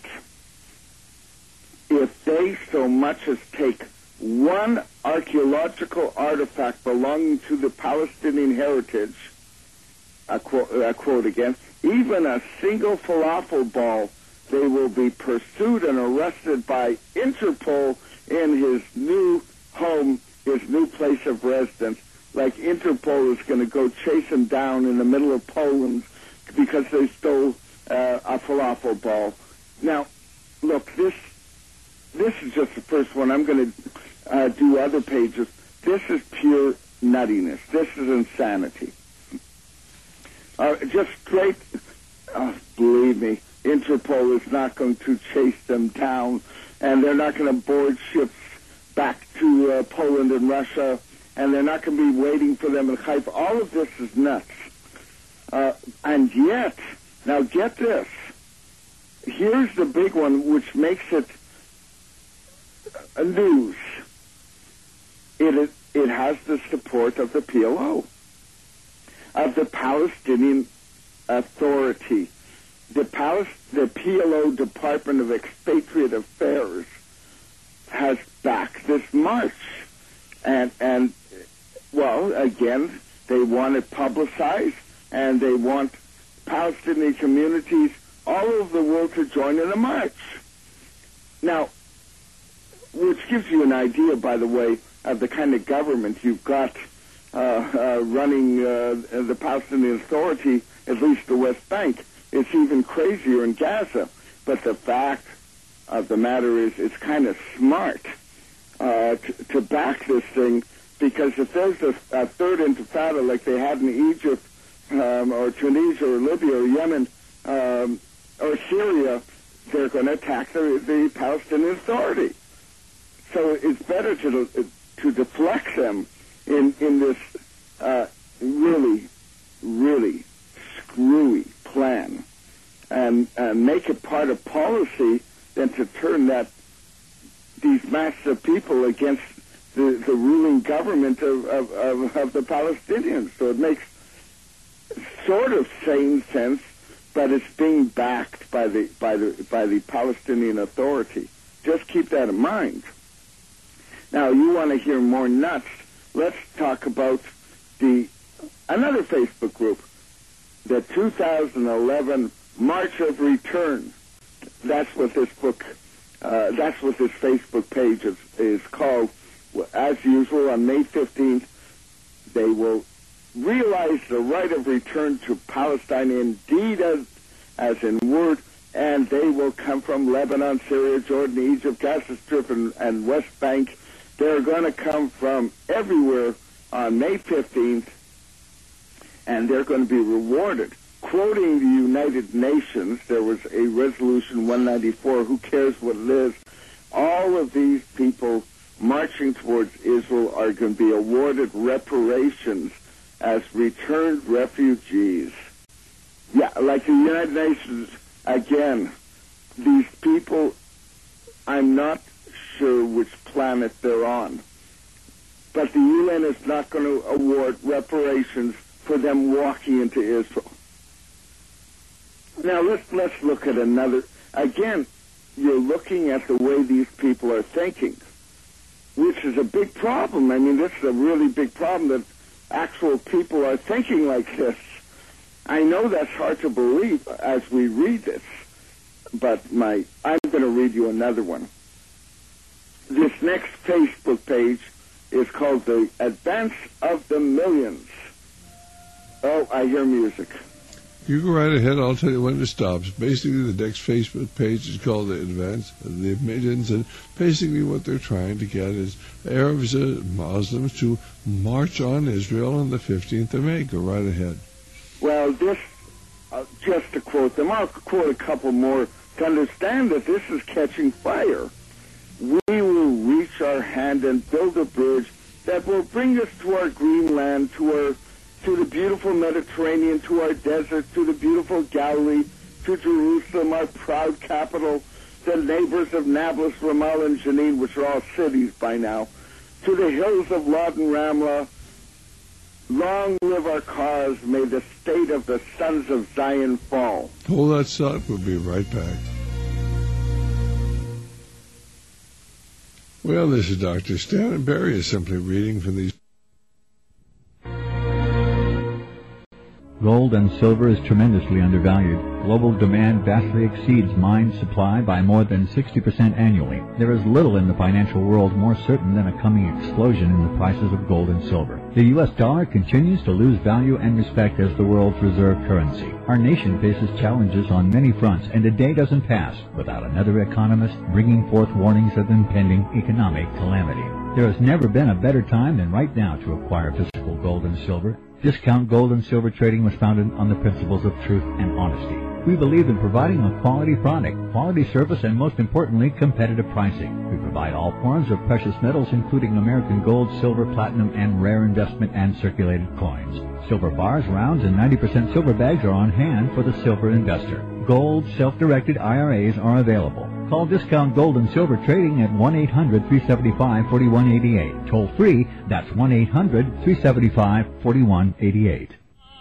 if they so much as take one archaeological artifact belonging to the Palestinian heritage, a quote, a quote again, even a single falafel ball, they will be pursued and arrested by Interpol in his new home, his new place of residence. Like Interpol is going to go chase him down in the middle of Poland because they stole uh, a falafel ball. Now, look, this this is just the first one. I'm going to uh, do other pages. This is pure nuttiness. This is insanity. Uh, just straight, uh, believe me, Interpol is not going to chase them down, and they're not going to board ships back to uh, Poland and Russia, and they're not going to be waiting for them in Haifa. All of this is nuts. Uh, and yet, now get this. Here's the big one, which makes it a news. It is, it has the support of the P L O, of the Palestinian Authority. The, Palis- the P L O Department of Expatriate Affairs has backed this march. And, and well, again, they want it publicized, and they want Palestinian communities all over the world to join in the march. Now, which gives you an idea, by the way, of the kind of government you've got uh, uh, running uh, the Palestinian Authority, at least the West Bank. It's even crazier in Gaza. But the fact of the matter is it's kind of smart uh, to, to back this thing, because if there's a, a third intifada like they had in Egypt um, or Tunisia or Libya or Yemen um, or Syria, they're going to attack the, the Palestinian Authority. So it's better to to deflect them in in this uh, really, really screwy plan, and uh, make it part of policy than to turn that these masses of people against the, the ruling government of, of, of, of the Palestinians. So it makes sort of sane sense, but it's being backed by the by the by the Palestinian Authority. Just keep that in mind. Now, you want to hear more nuts? Let's talk about the another Facebook group, the two thousand eleven March of Return. That's what this book, uh, that's what this Facebook page is, is called. As usual, on May fifteenth, they will realize the right of return to Palestine indeed as, as in word, and they will come from Lebanon, Syria, Jordan, Egypt, Gaza Strip, and, and West Bank. They're going to come from everywhere on May fifteenth, and they're going to be rewarded. Quoting the United Nations, there was a resolution one ninety-four, who cares what it is, all of these people marching towards Israel are going to be awarded reparations as returned refugees. Yeah, like the United Nations, again, these people, I'm not sure which planet they're on, but the U N is not going to award reparations for them walking into Israel. Now, let's, let's look at another. Again, you're looking at the way these people are thinking, which is a big problem. I mean, this is a really big problem that actual people are thinking like this. I know that's hard to believe as we read this, but my I'm going to read you another one. This next Facebook page is called The Advance of the Millions. Oh, I hear music. You go right ahead. I'll tell you when it stops. Basically, the next Facebook page is called The Advance of the Millions, and basically what they're trying to get is Arabs and Muslims to march on Israel on the fifteenth of May. Go right ahead. Well, this, uh, just to quote them, I'll quote a couple more to understand that this is catching fire. We will reach our hand and build a bridge that will bring us to our green land, to our to the beautiful Mediterranean, to our desert, to the beautiful Galilee, to Jerusalem, our proud capital, the neighbors of Nablus, Ramallah, and Jenin, which are all cities by now, to the hills of Lod and Ramlah. Long live our cause, may the state of the sons of Zion fall. Hold that thought, we'll be right back. Well, this is Doctor Stan, and Barry is simply reading from these. Gold and silver is tremendously undervalued. Global demand vastly exceeds mine supply by more than sixty percent annually. There is little in the financial world more certain than a coming explosion in the prices of gold and silver. The U S dollar continues to lose value and respect as the world's reserve currency. Our nation faces challenges on many fronts, and a day doesn't pass without another economist bringing forth warnings of impending economic calamity. There has never been a better time than right now to acquire physical gold and silver. Discount Gold and Silver Trading was founded on the principles of truth and honesty. We believe in providing a quality product, quality service, and most importantly, competitive pricing. We provide all forms of precious metals, including American gold, silver, platinum, and rare investment and circulated coins. Silver bars, rounds, and ninety percent silver bags are on hand for the silver investor. Gold self-directed I R As are available. Call Discount Gold and Silver Trading at one eight hundred, three seven five, four one eight eight. Toll free, that's one eight hundred, three seven five, four one eight eight.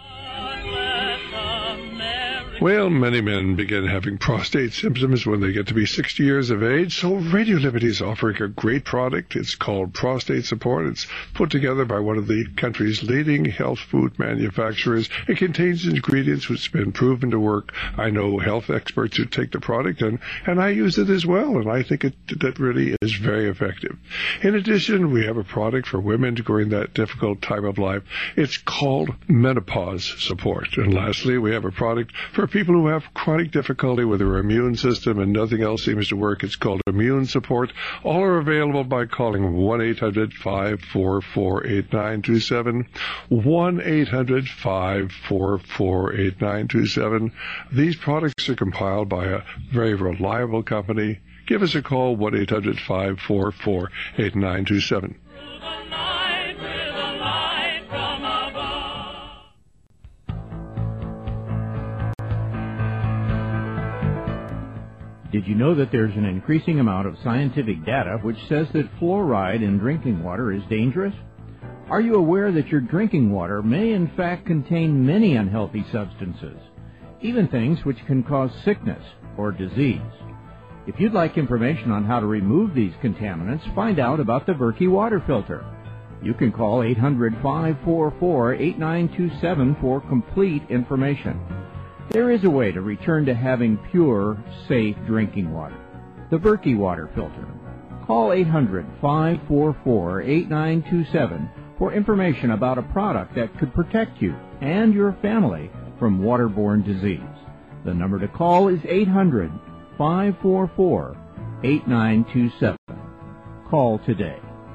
Well, many men begin having prostate symptoms when they get to be sixty years of age, so Radio Liberty is offering a great product. It's called Prostate Support. It's put together by one of the country's leading health food manufacturers. It contains ingredients which have been proven to work. I know health experts who take the product, and, and I use it as well, and I think it that really is very effective. In addition, we have a product for women during that difficult time of life. It's called Menopause Support. And lastly, we have a product for people who have chronic difficulty with their immune system and nothing else seems to work. It's called Immune Support. All are available by calling one eight hundred, five four four, eight nine two seven, one eight hundred, five four four, eight nine two seven. These products are compiled by a very reliable company give us a call, one eight hundred five four four eight nine two seven. Did you know that there's an increasing amount of scientific data which says that fluoride in drinking water is dangerous? Are you aware that your drinking water may in fact contain many unhealthy substances, even things which can cause sickness or disease? If you'd like information on how to remove these contaminants, find out about the Berkey water filter. You can call eight hundred five four four eight nine two seven for complete information. There is a way to return to having pure, safe drinking water. The Berkey water filter. Call eight hundred five four four eight nine two seven for information about a product that could protect you and your family from waterborne disease. The number to call is eight hundred five four four eight nine two seven. Call today.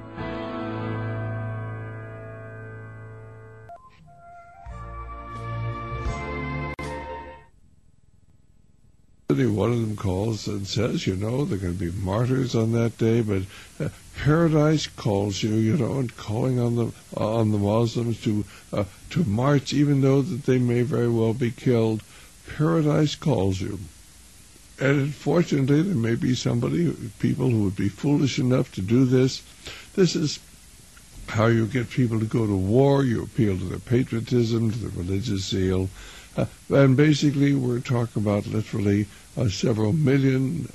One of them calls and says, you know, they're going to be martyrs on that day, but uh, Paradise calls you, you know, and calling on the uh, on the Muslims to uh, to march, even though that they may very well be killed. Paradise calls you, and unfortunately, there may be somebody, people who would be foolish enough to do this. This is how you get people to go to war. You appeal to their patriotism, to their religious zeal. Uh, and basically, we're talking about literally uh, several million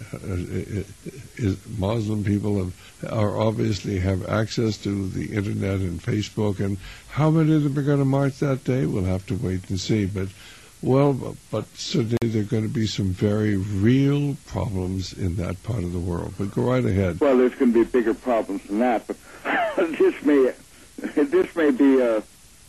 uh, uh, Muslim people have, are obviously have access to the internet and Facebook, and how many of them are going to march that day? We'll have to wait and see. But well, but, but certainly there are going to be some very real problems in that part of the world. But go right ahead. Well, there's going to be bigger problems than that. But this may this may be a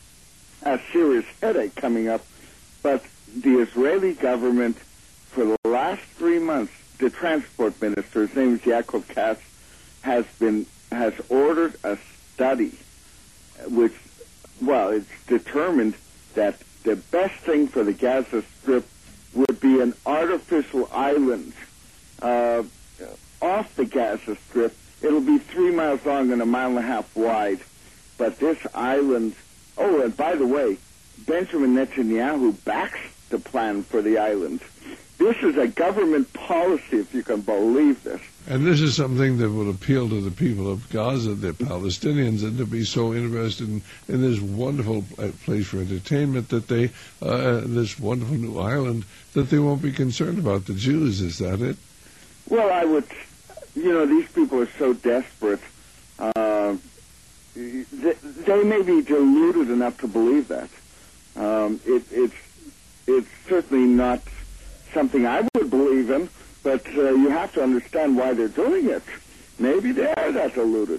a serious headache coming up. But the Israeli government, for the last three months, the transport minister, his name is Yaakov Katz, has been has ordered a study, which, well, it's determined that the best thing for the Gaza Strip would be an artificial island uh, off the Gaza Strip. It'll be three miles long and a mile and a half wide. But this island, oh, and by the way, Benjamin Netanyahu backs the plan for the island. This is a government policy, if you can believe this. And this is something that will appeal to the people of Gaza, the Palestinians, and to be so interested in, in this wonderful place for entertainment that they, uh, this wonderful new island, that they won't be concerned about the Jews. Is that it? Well, I would, you know, these people are so desperate. Uh, they, they may be deluded enough to believe that. Um, it, it's it's certainly not something I would believe in, but uh, you have to understand why they're doing it. Maybe they are that deluded.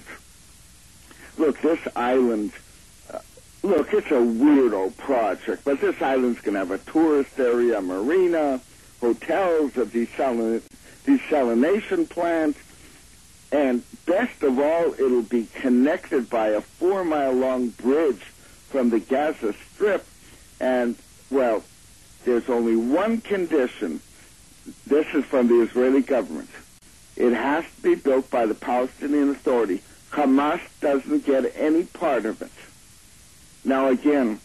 Look, this island, uh, look, it's a weirdo project, but this island's going to have a tourist area, a marina, hotels, a desalin- desalination plant, and best of all, it'll be connected by a four-mile-long bridge from the Gaza Strip. And, well, there's only one condition. This is from the Israeli government. It has to be built by the Palestinian Authority. Hamas doesn't get any part of it. Now, again,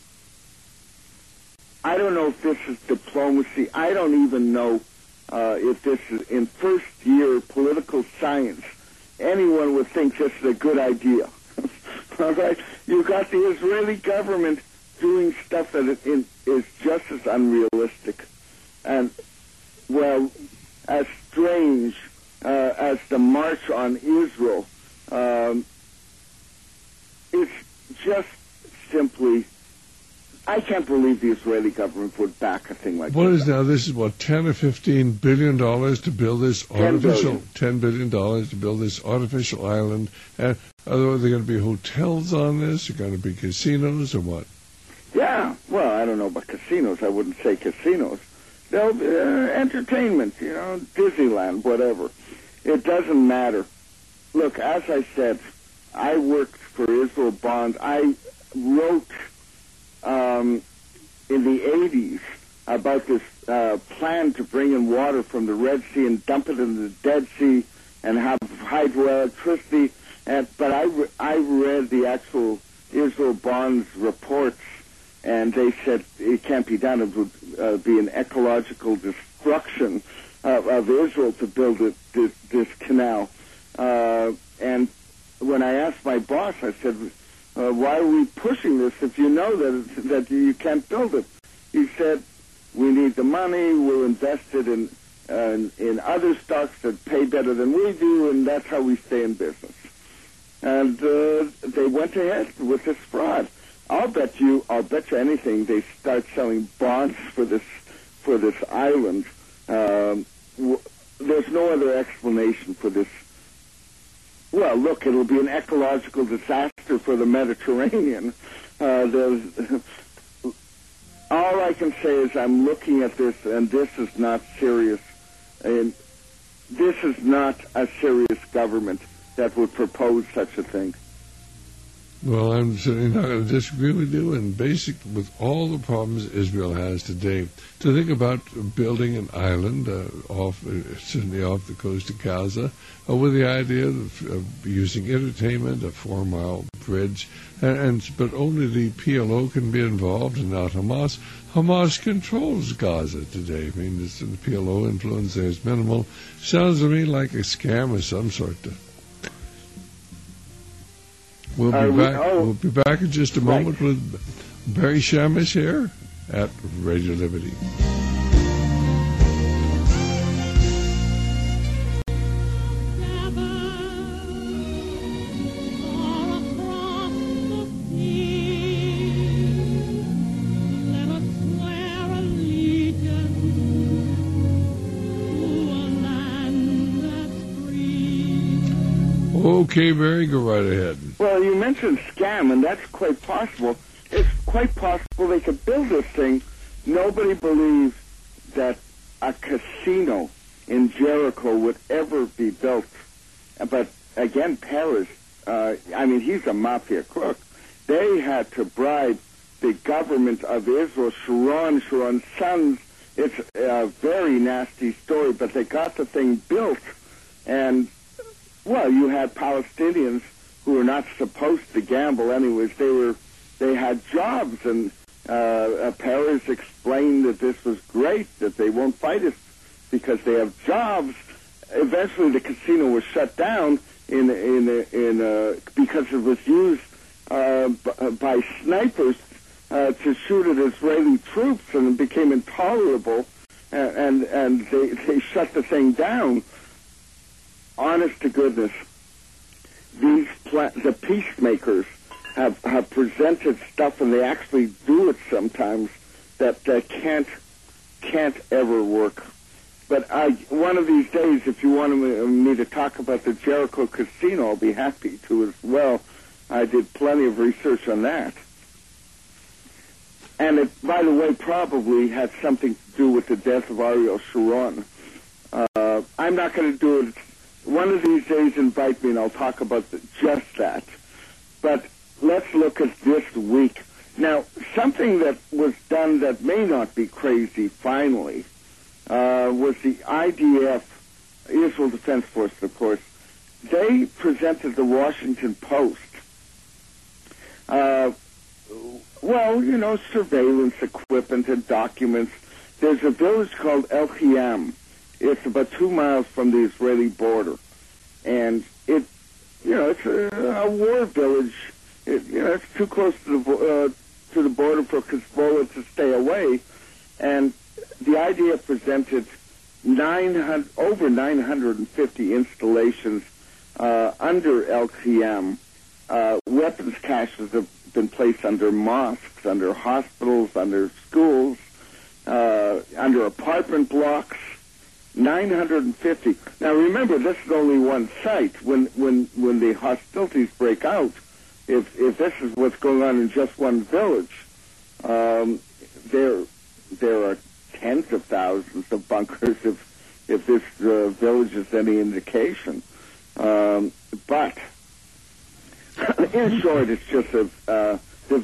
I don't know if this is diplomacy. I don't even know uh, if this is in first-year political science. Anyone would think this is a good idea. All right? You got the Israeli government doing stuff that is, is just as unrealistic and, well, as strange uh, as the March on Israel. Um, it's just simply, I can't believe the Israeli government would back a thing like this. What is now, this is what, ten or fifteen billion dollars to build this artificial, ten billion dollars to build this artificial island. And are there going to be hotels on this? Are going to be casinos or what? Yeah, well, I don't know about casinos. I wouldn't say casinos. They'll be, uh, entertainment, you know, Disneyland, whatever. It doesn't matter. Look, as I said, I worked for Israel Bond. I wrote um, in the eighties a about this uh, plan to bring in water from the Red Sea and dump it in the Dead Sea and have hydroelectricity. And, but I, re- I read the actual Israel Bonds reports, and they said it can't be done. It would uh, be an ecological destruction of, of Israel to build it, this, this canal. Uh, and when I asked my boss, I said, uh, why are we pushing this if you know that, it's, that you can't build it? He said, we need the money, we'll invest it in, uh, in, in other stocks that pay better than we do, and that's how we stay in business. And uh, they went ahead with this fraud. I'll bet you, I'll bet you anything, they start selling bonds for this for this island. Um, w- there's no other explanation for this. Well, look, it'll be an ecological disaster for the Mediterranean. Uh, there's, all I can say is I'm looking at this, and this is not serious. And this is not a serious government that would propose such a thing. Well, I'm certainly not going to disagree with you. And basic, with all the problems Israel has today, to think about building an island uh, off, uh, certainly off the coast of Gaza, uh, with the idea of, of using entertainment, a four-mile bridge, and, and but only the P L O can be involved, and not Hamas. Hamas controls Gaza today. I mean, this, the P L O influence there is minimal. Sounds to me like a scam of some sort. To, We'll be uh, back. We, oh, we'll be back in just a moment right. with Barry Shamus here at Radio Liberty. Okay, Barry, go right ahead. Well, you mentioned scam, and that's quite possible. It's quite possible they could build this thing. Nobody believes that a casino in Jericho would ever be built. But, again, Peres, uh, I mean, he's a mafia crook. They had to bribe the government of Israel, Sharon, Sharon's sons. It's a very nasty story, but they got the thing built, and well, you had Palestinians who were not supposed to gamble anyways. They were, they had jobs, and uh, Peres explained that this was great, that they won't fight us because they have jobs. Eventually, the casino was shut down in in in uh, because it was used uh, b- by snipers uh, to shoot at Israeli troops, and it became intolerable, and and, and they they shut the thing down. Honest to goodness, these pla- the peacemakers have, have presented stuff, and they actually do it sometimes that uh, can't can't ever work. But I, one of these days, if you want me, me to talk about the Jericho Casino, I'll be happy to as well. I did plenty of research on that. And it, by the way, probably had something to do with the death of Ariel Sharon. Uh, I'm not going to do it. One of these days, invite me, and I'll talk about the, just that. But let's look at this week. Now, something that was done that may not be crazy, finally, uh, was the I D F, Israel Defense Force, of course. They presented the Washington Post, uh, well, you know, surveillance equipment and documents. There's a village called El Khiam. It's about two miles from the Israeli border, and it, you know, it's a, a war village. It, you know, it's too close to the uh, to the border for Hezbollah to stay away. And the I D F presented nine hundred, over nine hundred fifty installations uh, under El Khiam. Uh, weapons caches have been placed under mosques, under hospitals, under schools, uh, under apartment blocks. nine hundred fifty. Now remember, this is only one site. When when when the hostilities break out, if if this is what's going on in just one village, um, there there are tens of thousands of bunkers. If if this uh, village is any indication, um, but in short, it's just a, uh, the village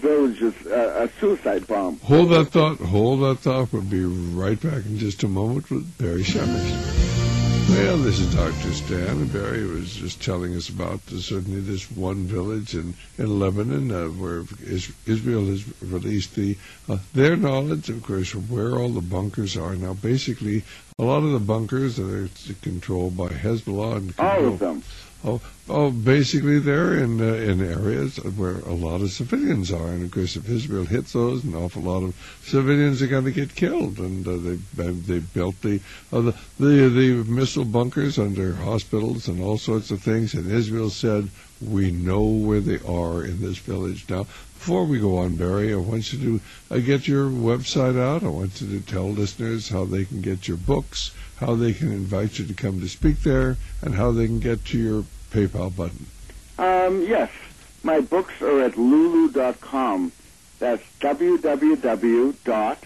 a, a suicide bomb. Hold that thought. Hold that thought. We'll be right back in just a moment with Barry Shemesh. Well, this is Doctor Stan, and Barry was just telling us about uh, certainly this one village in, in Lebanon uh, where is, Israel has released the uh, their knowledge, of course, of where all the bunkers are. Now, basically, a lot of the bunkers that are controlled by Hezbollah and control, all of them. Oh, oh, basically they're in uh, in areas where a lot of civilians are, and of course, if Israel hits those, an awful lot of civilians are going to get killed. And uh, they they built the, uh, the the the missile bunkers under hospitals and all sorts of things. And Israel said, "We know where they are in this village." Now, before we go on, Barry, I want you to uh, get your website out. I want you to tell listeners how they can get your books, how they can invite you to come to speak there, and how they can get to your PayPal button. Um, yes. My books are at lulu dot com. That's w w w dot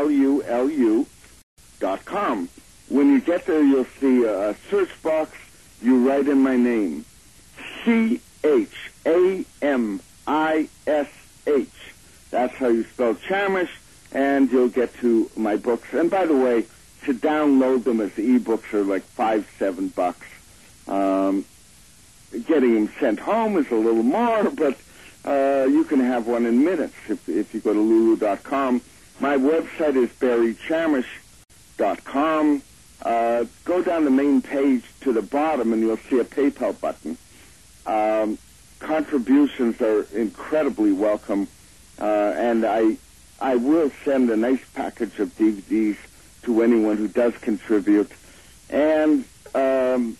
lulu dot com. When you get there, you'll see a search box. You write in my name. C H A M I S H. That's how you spell Chamish, and you'll get to my books. And by the way, to download them as e-books are like five, seven bucks. Um, getting them sent home is a little more, but uh, you can have one in minutes if, if you go to lulu dot com. My website is barry chamish dot com. Uh, go down the main page to the bottom, and you'll see a PayPal button. Um, contributions are incredibly welcome, uh, and I I will send a nice package of D V Ds to anyone who does contribute. And um,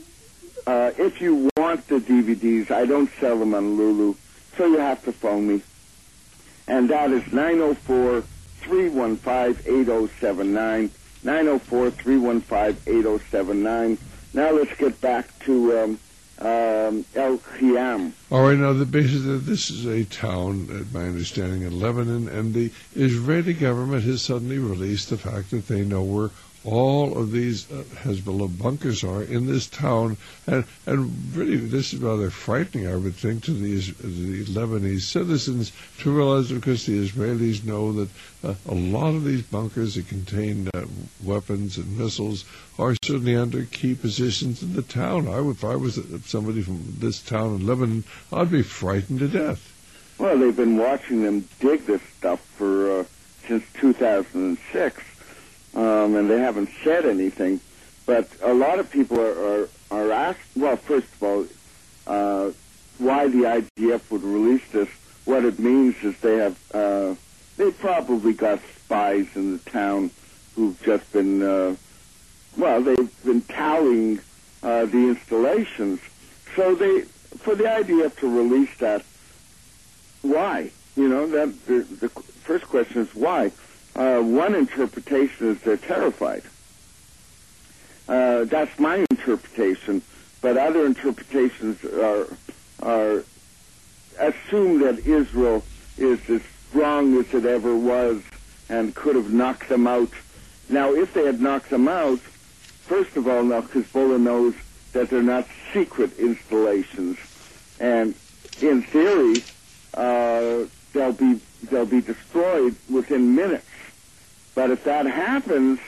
uh, if you want the D V Ds, I don't sell them on Lulu, so you have to phone me. And that is nine oh four, three one five, eight oh seven nine, nine oh four, three one five, eight oh seven nine. Now let's get back to um, um, El Khiam. All right, now the basis of this is a town, at my understanding, in Lebanon, and the Israeli government has suddenly released the fact that they know where all of these uh, Hezbollah bunkers are in this town, and and really this is rather frightening, I would think, to the the Lebanese citizens to realize, because the Israelis know that uh, a lot of these bunkers that contain uh, weapons and missiles are certainly under key positions in the town. I would, if I was somebody from this town in Lebanon, I'd be frightened to death. Well, they've been watching them dig this stuff for uh, since two thousand six. Um, and they haven't said anything, but a lot of people are, are, are asked, well, first of all, uh, why the I D F would release this. What it means is they have, uh, they probably got spies in the town who've just been, uh, well, they've been tallying uh, the installations. So they, for the I D F to release that, why? You know, that the, the first question is why? Uh, one interpretation is they're terrified. Uh, that's my interpretation, but other interpretations are are assume that Israel is as strong as it ever was and could have knocked them out. Now, if they had knocked them out, first of all, now Hezbollah knows that they're not secret installations, and in theory, uh, they'll be they'll be destroyed within minutes. But if that happens,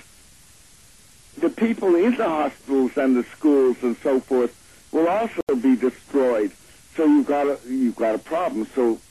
the people in the hospitals and the schools and so forth will also be destroyed. So you've got a, you've got a problem. So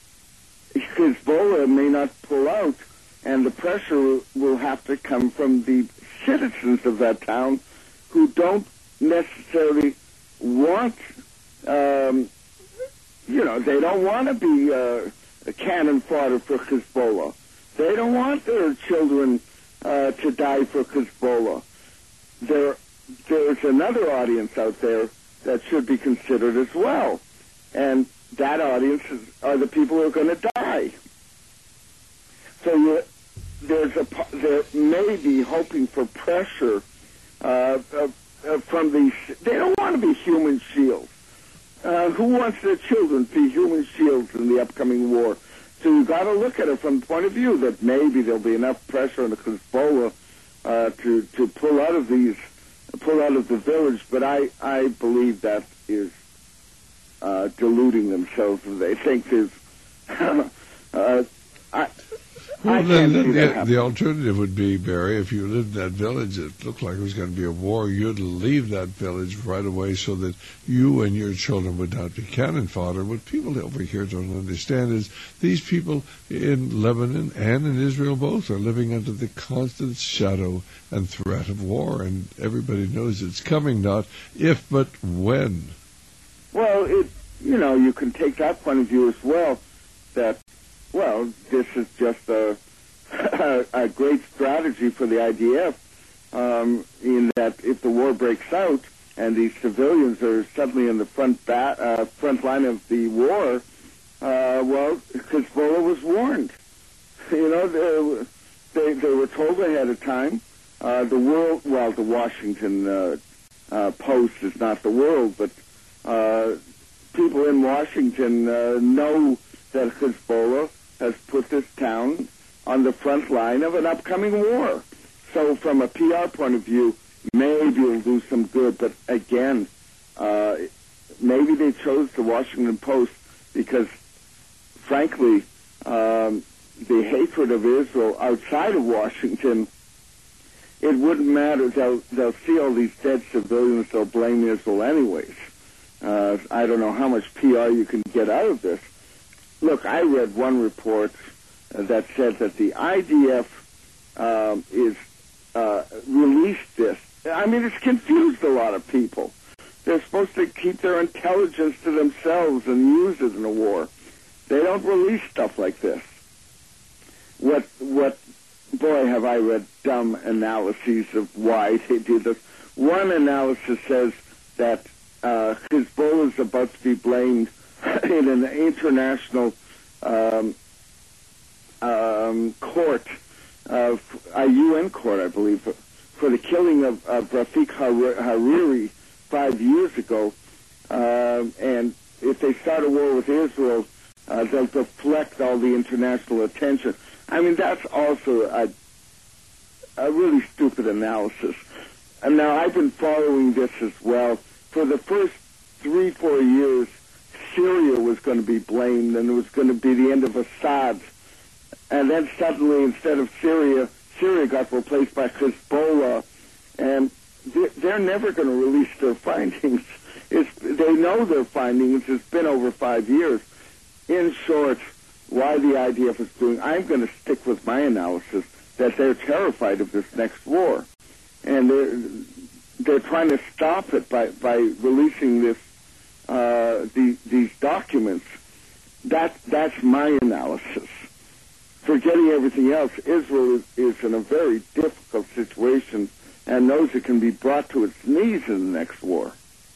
Hezbollah may not pull out, and the pressure will have to come from the citizens of that town who don't necessarily want, um, you know, they don't want to be uh, a cannon fodder for Hezbollah. They don't want their children uh, to die for Hezbollah. There, there's another audience out there that should be considered as well, and that audience is, are the people who are going to die. So you, there's a there may be hoping for pressure uh, uh, uh, from these. They don't want to be human shields. Uh, who wants their children to be human shields in the upcoming war? So you've got to look at it from the point of view that maybe there'll be enough pressure on the Hezbollah uh, to to pull out of these, pull out of the village. But I, I believe that is uh, deluding themselves. They think there's Uh, I, Well, I then, can't then see that the, happening. the alternative would be, Barry, if you lived in that village, it looked like it was going to be a war, you'd leave that village right away so that you and your children would not be cannon fodder. What people over here don't understand is these people in Lebanon and in Israel both are living under the constant shadow and threat of war, and everybody knows it's coming, not if, but when. Well, it, you know, you can take that point of view as well, that, well, this is just a, a, a great strategy for the I D F, um, in that if the war breaks out and these civilians are suddenly in the front ba- uh, front line of the war, uh, well, Hezbollah was warned. You know, they, they, they were told ahead of time. Uh, the world, well, the Washington uh, uh, Post is not the world, but uh, people in Washington uh, know that Hezbollah has put this town on the front line of an upcoming war. So from a P R point of view, maybe it'll do some good. But again, uh, maybe they chose the Washington Post because, frankly, um, the hatred of Israel outside of Washington, it wouldn't matter. They'll, they'll see all these dead civilians. They'll blame Israel anyways. Uh, I don't know how much P R you can get out of this. Look, I read one report uh, that said that the I D F um, is uh, released this. I mean, it's confused a lot of people. They're supposed to keep their intelligence to themselves and use it in a war. They don't release stuff like this. What, what, boy, have I read dumb analyses of why they do this. One analysis says that uh, Hezbollah is about to be blamed in an international um, um, court, uh, a U N court, I believe, for the killing of, of Rafik Hariri five years ago. Uh, and if they start a war with Israel, uh, they'll deflect all the international attention. I mean, that's also a, a really stupid analysis. And now I've been following this as well. For the first three, four years, Syria was going to be blamed, and it was going to be the end of Assad. And then suddenly, instead of Syria, Syria got replaced by Hezbollah, and they're never going to release their findings. It's, they know their findings. It's been over five years. In short, why the I D F is doing, I'm going to stick with my analysis that they're terrified of this next war. And they're, they're trying to stop it by, by releasing this Uh, the, these documents. That, that's my analysis. Forgetting everything else, Israel is, is in a very difficult situation and knows it can be brought to its knees in the next war.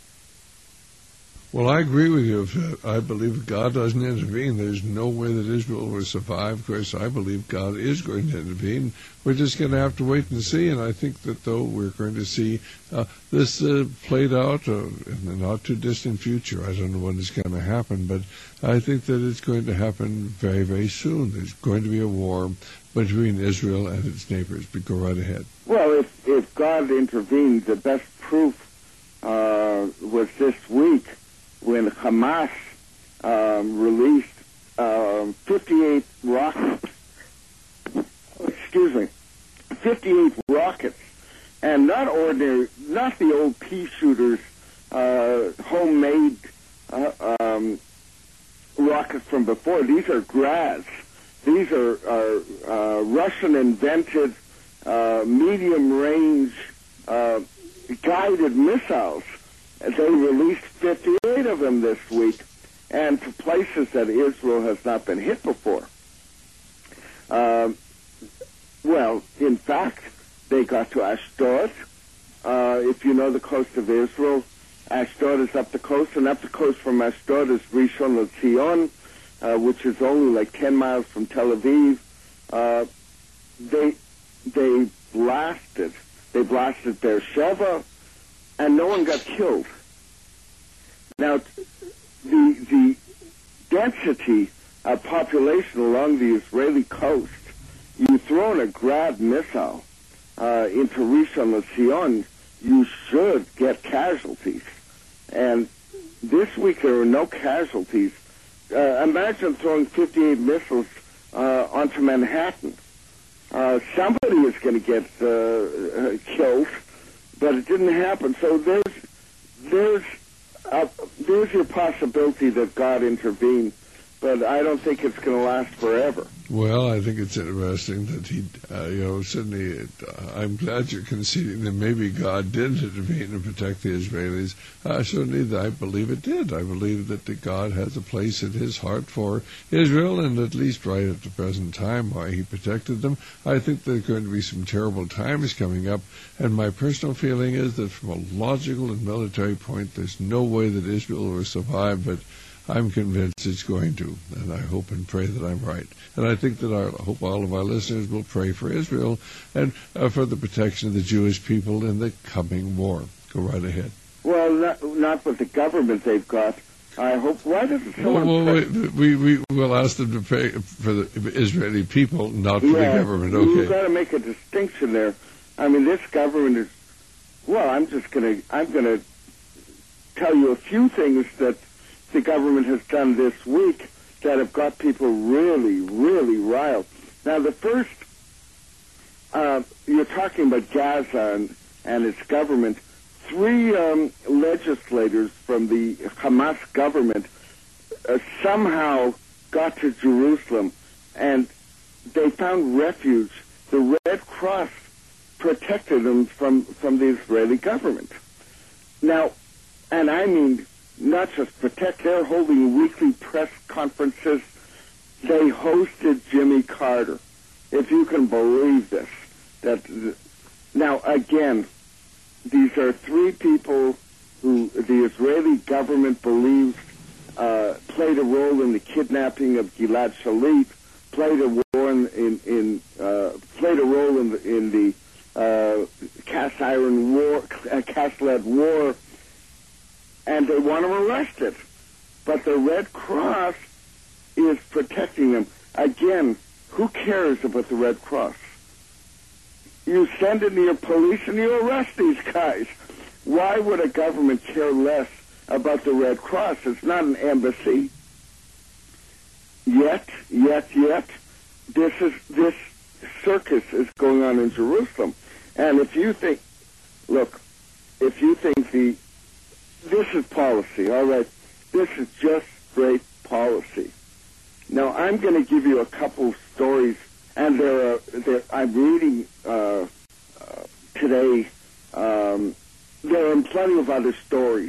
Well, I agree with you. If, uh, I believe if God doesn't intervene, there's no way that Israel will survive. Of course, I believe God is going to intervene. We're just going to have to wait and see. And I think that, though, we're going to see uh, this uh, played out uh, in the not-too-distant future. I don't know when it's going to happen, but I think that it's going to happen very, very soon. There's going to be a war between Israel and its neighbors. But go right ahead. Well, if, if God intervened, the best proof uh, was this week, when Hamas um, released um, fifty-eight rockets, excuse me, fifty-eight rockets, and not ordinary, not the old pea shooters, uh, homemade uh, um, rockets from before. These are Grads. These are, are uh, Russian-invented uh, medium-range uh, guided missiles. They released fifty-eight of them this week, and to places that Israel has not been hit before. Um, well, in fact, they got to Ashdod. Uh, if you know the coast of Israel, Ashdod is up the coast, and up the coast from Ashdod is Rishon LeZion, uh, which is only like ten miles from Tel Aviv. Uh, they they blasted. They blasted Beersheba, and no one got killed. Now, the the density of population along the Israeli coast, you throw in a Grad missile uh, into Rishon LeZion, you should get casualties. And this week there were no casualties. Uh, imagine throwing fifty-eight missiles uh, onto Manhattan. Uh, somebody is going to get uh, uh, killed, but it didn't happen. So there's there's uh, there's your possibility that God intervened, but I don't think it's going to last forever. Well, I think it's interesting that he, uh, you know, certainly uh, I'm glad you're conceding that maybe God did intervene and protect the Israelis. Uh, certainly, I believe it did. I believe that the God has a place in his heart for Israel, and at least right at the present time, why he protected them. I think there's going to be some terrible times coming up, and my personal feeling is that from a logical and military point, there's no way that Israel will survive, but I'm convinced it's going to, and I hope and pray that I'm right. And I think that our, I hope all of our listeners will pray for Israel and uh, for the protection of the Jewish people in the coming war. Go right ahead. Well, not, not with the government they've got. I hope. Why doesn't someone? Well, well we, we we will ask them to pray for the Israeli people, not for yeah, the government. Okay. You've got to make a distinction there. I mean, this government is. Well, I'm just going to. I'm going to tell you a few things that the government has done this week that have got people really, really riled. Now, the first, uh, you're talking about Gaza and, and its government. Three um, legislators from the Hamas government uh, somehow got to Jerusalem, and they found refuge. The Red Cross protected them from, from the Israeli government. Now, and I mean, not just protect, they're holding weekly press conferences. They hosted Jimmy Carter, if you can believe this. That now, again, these are three people who the Israeli government believes uh, played a role in the kidnapping of Gilad Shalit, played a role in, in, in uh, played a role in the, in the uh, cast iron war, uh, cast lead war. And they want them arrested. But the Red Cross is protecting them. Again, who cares about the Red Cross? You send in your police and you arrest these guys. Why would a government care less about the Red Cross? It's not an embassy. Yet, yet, yet, this is this circus is going on in Jerusalem. And if you think, look, if you think the This is policy, all right. This is just straight policy. Now, I'm going to give you a couple stories, and there are, there, I'm reading uh, uh, today, um, there are plenty of other stories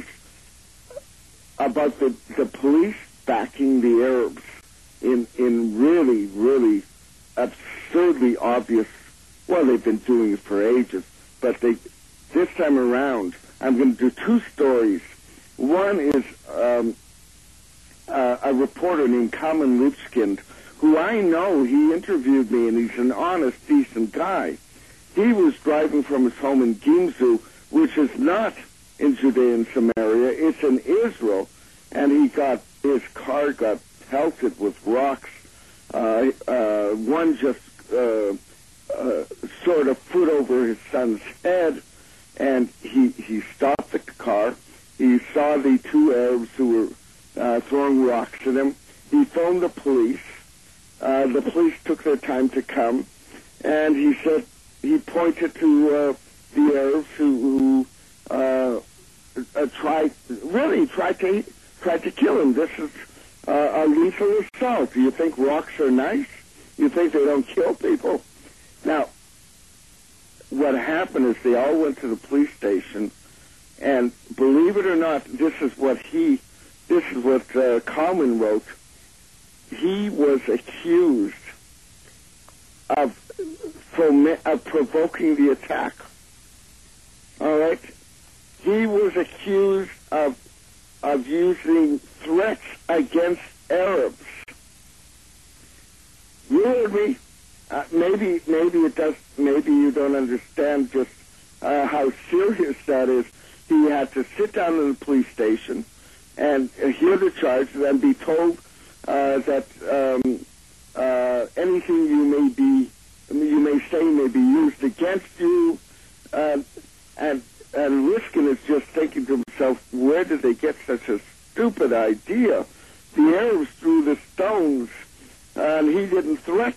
about the, the police backing the Arabs in, in really, really absurdly obvious, well, they've been doing it for ages, but they, this time around, I'm going to do two stories. One is um, uh, a reporter named Kalman Lipskind, who I know, he interviewed me, and he's an honest, decent guy. He was driving from his home in Gimzu, which is not in Judea and Samaria, it's in Israel, and he got, his car got pelted with rocks. Uh, uh, one just uh, uh, sort of foot over his son's head. And he, he stopped the car. He saw the two Arabs who were uh, throwing rocks at him. He phoned the police. Uh, the police took their time to come. And he said, he pointed to uh, the Arabs who, who uh, uh, tried, really tried to, tried to kill him. This is uh, a lethal assault. Do you think rocks are nice? You think they don't kill people? Now, what happened is they all went to the police station, and believe it or not, this is what he, this is what uh, Kalman wrote. He was accused of, foment, of provoking the attack. All right? He was accused of, of using threats against Arabs. You heard me? Uh, maybe, maybe it does. Maybe you don't understand just uh, how serious that is. He had to sit down in the police station and uh, hear the charge, and then be told uh, that um, uh, anything you may be, you may say, may be used against you. Uh, and and Riskin is just thinking to himself, where did they get such a stupid idea? The Arabs threw the stones, and he didn't threaten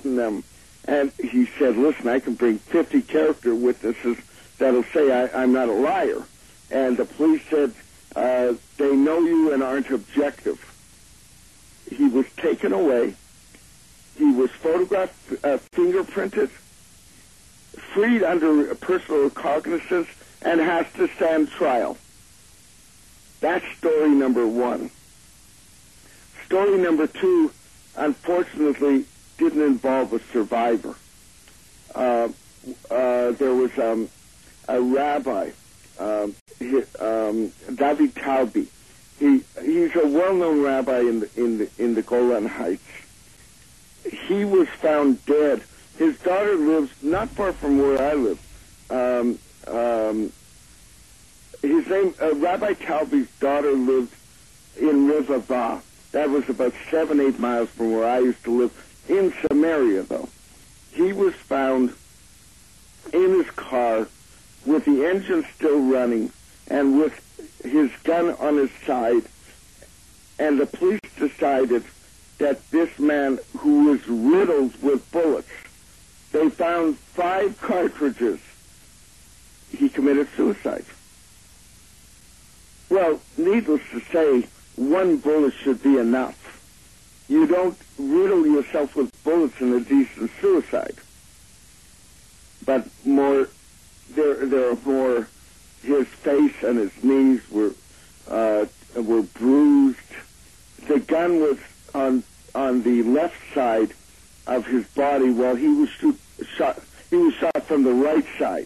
future witnesses that'll say I, I'm not a liar. And the police said, uh, they know you and aren't objective. He was taken away. He was photographed, uh, fingerprinted, freed under personal recognizance, and has to stand trial. That's story number one. Story number two, unfortunately, didn't involve a survivor. Uh, uh, there was um, a rabbi, um, he, um, David Taubé. He he's a well-known rabbi in the in the in the Golan Heights. He was found dead. His daughter lives not far from where I live. Um, um, his name, uh, Rabbi Taubé's daughter lived in Rivavah. That was about seven, eight miles from where I used to live. In Samaria, though, he was found in his car with the engine still running and with his gun on his side. And the police decided that this man, who was riddled with bullets, they found five cartridges. He committed suicide. Well, needless to say, one bullet should be enough. You don't riddle yourself with bullets in a decent suicide. But more, there, there are more. His face and his knees were uh, were bruised. The gun was on on the left side of his body, while he was shoot, shot. He was shot from the right side.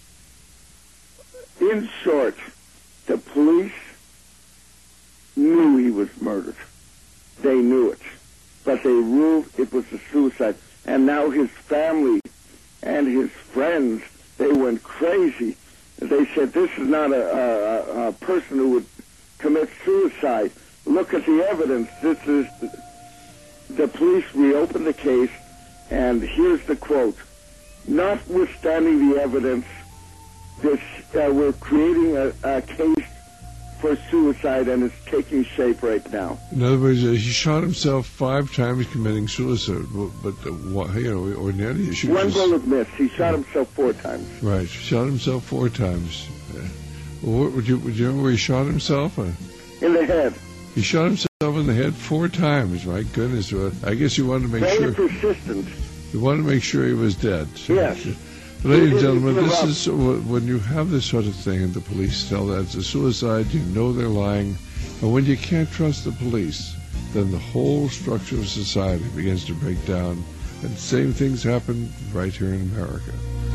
In short, the police knew he was murdered. They knew it. But they ruled it was a suicide. And now his family and his friends, they went crazy. They said, this is not a, a, a person who would commit suicide. Look at the evidence. This is... The police reopened the case, and here's the quote. Notwithstanding the evidence, this, uh, we're creating a, a case for suicide, and it's taking shape right now. In other words, uh, he shot himself five times committing suicide, but, uh, what, you know, ordinarily he shoots... One bullet missed. He shot himself four times. Right, shot himself four times. Uh, well, would you, would you know where he shot himself? Uh, in the head. He shot himself in the head four times. My goodness. Well, I guess you wanted to make Very sure... Very persistent. You wanted to make sure he was dead. So, yes. Ladies and gentlemen, this is when you have this sort of thing and the police tell that it's a suicide, you know they're lying. And when you can't trust the police, then the whole structure of society begins to break down. And same things happen right here in America.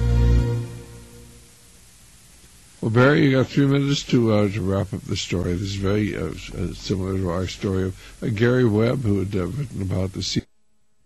Well, Barry, you got three minutes to uh, to wrap up the story. This is very uh, uh, similar to our story of uh, Gary Webb, who had uh, written about the sea.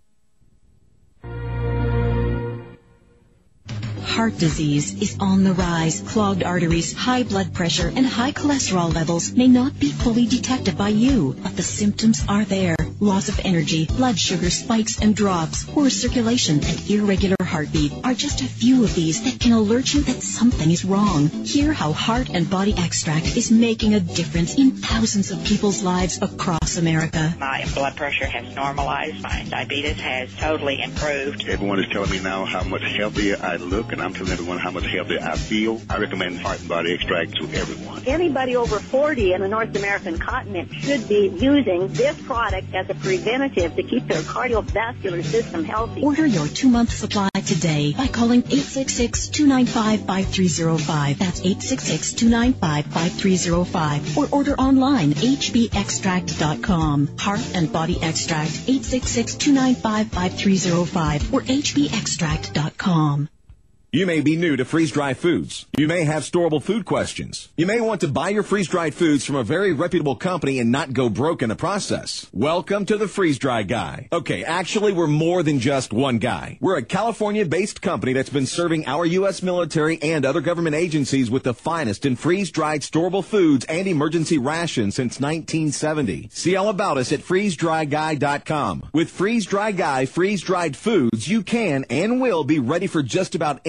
Heart disease is on the rise. Clogged arteries, high blood pressure, and high cholesterol levels may not be fully detected by you, but the symptoms are there. Loss of energy, blood sugar spikes and drops, poor circulation, and irregular heartbeat are just a few of these that can alert you that something is wrong. Hear how Heart and Body Extract is making a difference in thousands of people's lives across America. My blood pressure has normalized. My diabetes has totally improved. Everyone is telling me now how much healthier I look, and I'm telling everyone how much healthier I feel. I recommend Heart and Body Extract to everyone. Anybody over forty in the North American continent should be using this product as a preventative to keep their cardiovascular system healthy. Order your two-month supply today by calling eight six six, two nine five, five three zero five. That's eight six six, two nine five, five three zero five. Or order online, h b extract dot com. Heart and Body Extract, eight six six, two nine five, five three zero five or h b extract dot com. You may be new to freeze-dried foods. You may have storable food questions. You may want to buy your freeze-dried foods from a very reputable company and not go broke in the process. Welcome to the Freeze-Dry Guy. Okay, actually, we're more than just one guy. We're a California-based company that's been serving our U S military and other government agencies with the finest in freeze-dried storable foods and emergency rations since nineteen seventy. See all about us at freeze dry guy dot com. With Freeze-Dry Guy freeze-dried foods, you can and will be ready for just about any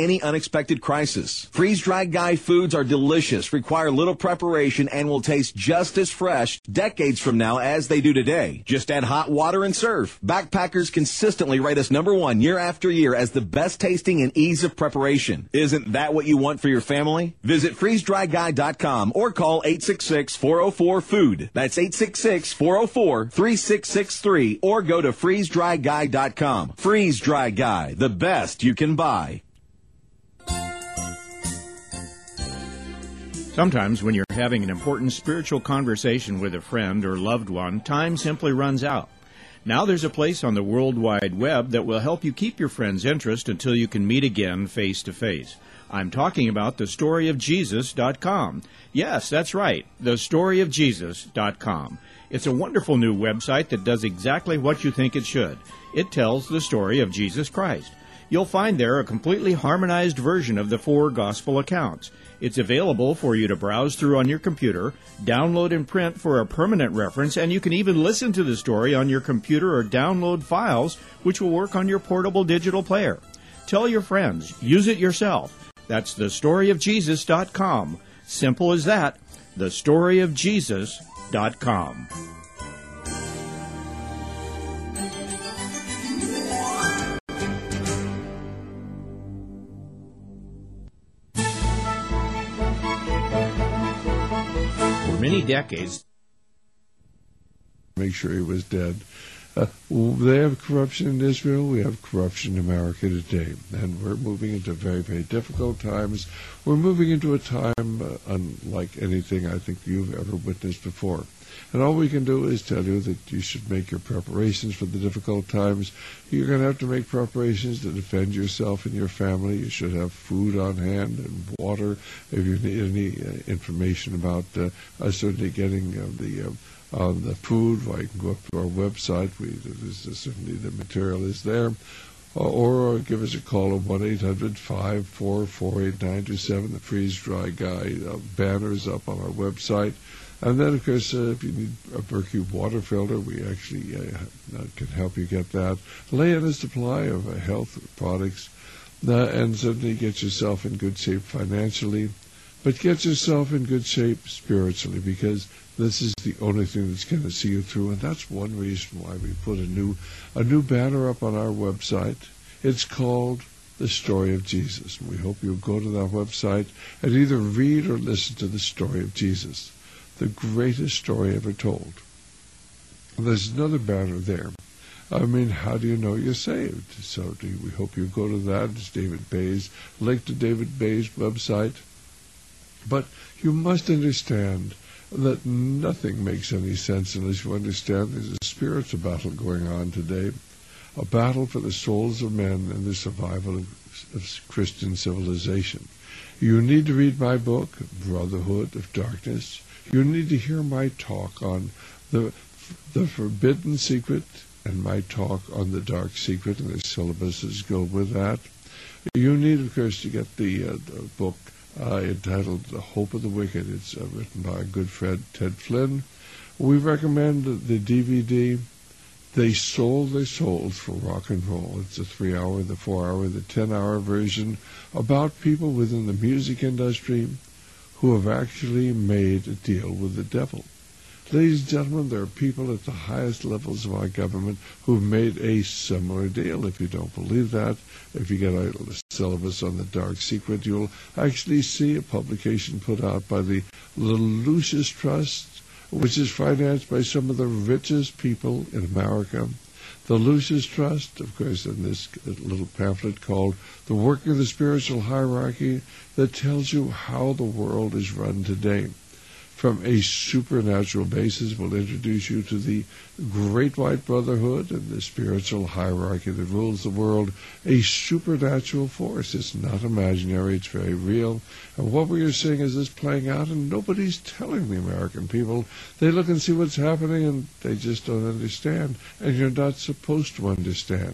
any unexpected crisis. Freeze-dried Guy foods are delicious, require little preparation, and will taste just as fresh decades from now as they do today. Just add hot water and serve. Backpackers consistently rate us number one year after year as the best tasting and ease of preparation. Isn't that what you want for your family? Visit freeze dry guy dot com or call eight six six, four oh four, food. That's eight six six, four oh four, three six six three or go to freeze dry guy dot com. Freeze Dry Guy, the best you can buy. Sometimes when you're having an important spiritual conversation with a friend or loved one, time simply runs out. Now there's a place on the World Wide Web that will help you keep your friend's interest until you can meet again face to face. I'm talking about the story of Jesus dot com. Yes, that's right, the story of Jesus dot com. It's a wonderful new website that does exactly what you think it should. It tells the story of Jesus Christ. You'll find there a completely harmonized version of the four gospel accounts. It's available for you to browse through on your computer, download and print for a permanent reference, and you can even listen to the story on your computer or download files, which will work on your portable digital player. Tell your friends. Use it yourself. That's the story of Jesus dot com. Simple as that. the story of Jesus dot com. Many decades. Make sure he was dead. Uh, they have corruption in Israel. We have corruption in America today. And we're moving into very, very difficult times. We're moving into a time uh, unlike anything I think you've ever witnessed before. And all we can do is tell you that you should make your preparations for the difficult times. You're going to have to make preparations to defend yourself and your family. You should have food on hand and water. If you need any uh, information about uh, uh, certainly getting uh, the uh, uh, the food, well, you can go up to our website. We there's, uh, certainly the material is there. Uh, or uh, give us a call at one eight hundred, five four four, eight nine two seven. The Freeze Dry Guy uh, banner is up on our website. And then, of course, uh, if you need a Berkey water filter, we actually uh, can help you get that. Lay in a supply of uh, health products uh, and certainly get yourself in good shape financially, but get yourself in good shape spiritually, because this is the only thing that's going to see you through. And that's one reason why we put a new, a new banner up on our website. It's called The Story of Jesus. We hope you'll go to that website and either read or listen to the story of Jesus, the greatest story ever told. There's another banner there. I mean, how do you know you're saved? So do we hope you go to that. It's David Bay's, link to David Bay's website. But you must understand that nothing makes any sense unless you understand there's a spiritual battle going on today, a battle for the souls of men and the survival of, of Christian civilization. You need to read my book, Brotherhood of Darkness. You need to hear my talk on the the forbidden secret and my talk on the dark secret, and the syllabuses go with that. You need, of course, to get the, uh, the book uh, entitled The Hope of the Wicked. It's uh, written by our good friend Ted Flynn. We recommend the D V D, They Sold Their Souls for Rock and Roll. It's the three-hour, the four-hour, the ten-hour version about people within the music industry who have actually made a deal with the devil. Ladies and gentlemen, there are people at the highest levels of our government who've made a similar deal. If you don't believe that, if you get a syllabus on the dark secret, you'll actually see a publication put out by the Lucis Trust, which is financed by some of the richest people in America. The Lucis Trust, of course, in this little pamphlet called The Working of the Spiritual Hierarchy, that tells you how the world is run today. From a supernatural basis, we'll introduce you to the Great White Brotherhood and the spiritual hierarchy that rules the world. A supernatural force. It's not imaginary, it's very real. And what we are seeing is this playing out, and nobody's telling the American people. They look and see what's happening, and they just don't understand. And you're not supposed to understand.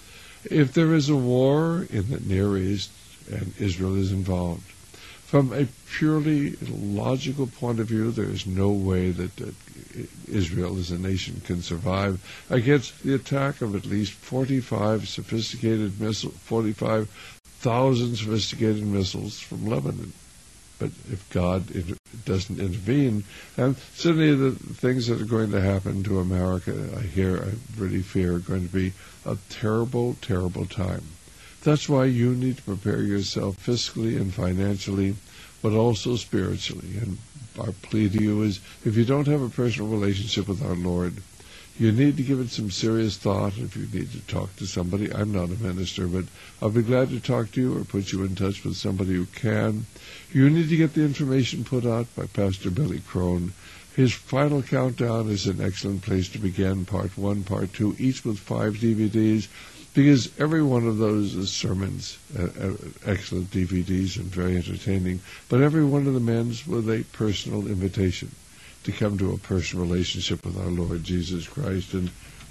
If there is a war in the Near East, and Israel is involved, from a purely logical point of view, there is no way that uh, Israel as a nation can survive against the attack of at least forty-five sophisticated missiles, forty-five thousand sophisticated missiles from Lebanon. But if God inter- doesn't intervene, and certainly the things that are going to happen to America, I hear, I really fear, are going to be a terrible, terrible time. That's why you need to prepare yourself fiscally and financially, but also spiritually. And our plea to you is, if you don't have a personal relationship with our Lord, you need to give it some serious thought. If you need to talk to somebody, I'm not a minister, but I'll be glad to talk to you or put you in touch with somebody who can. You need to get the information put out by Pastor Billy Crone. His Final Countdown is an excellent place to begin, part one, part two, each with five D V Ds, because every one of those is sermons, uh, uh, excellent D V Ds and very entertaining, but every one of them ends with a personal invitation to come to a personal relationship with our Lord Jesus Christ. And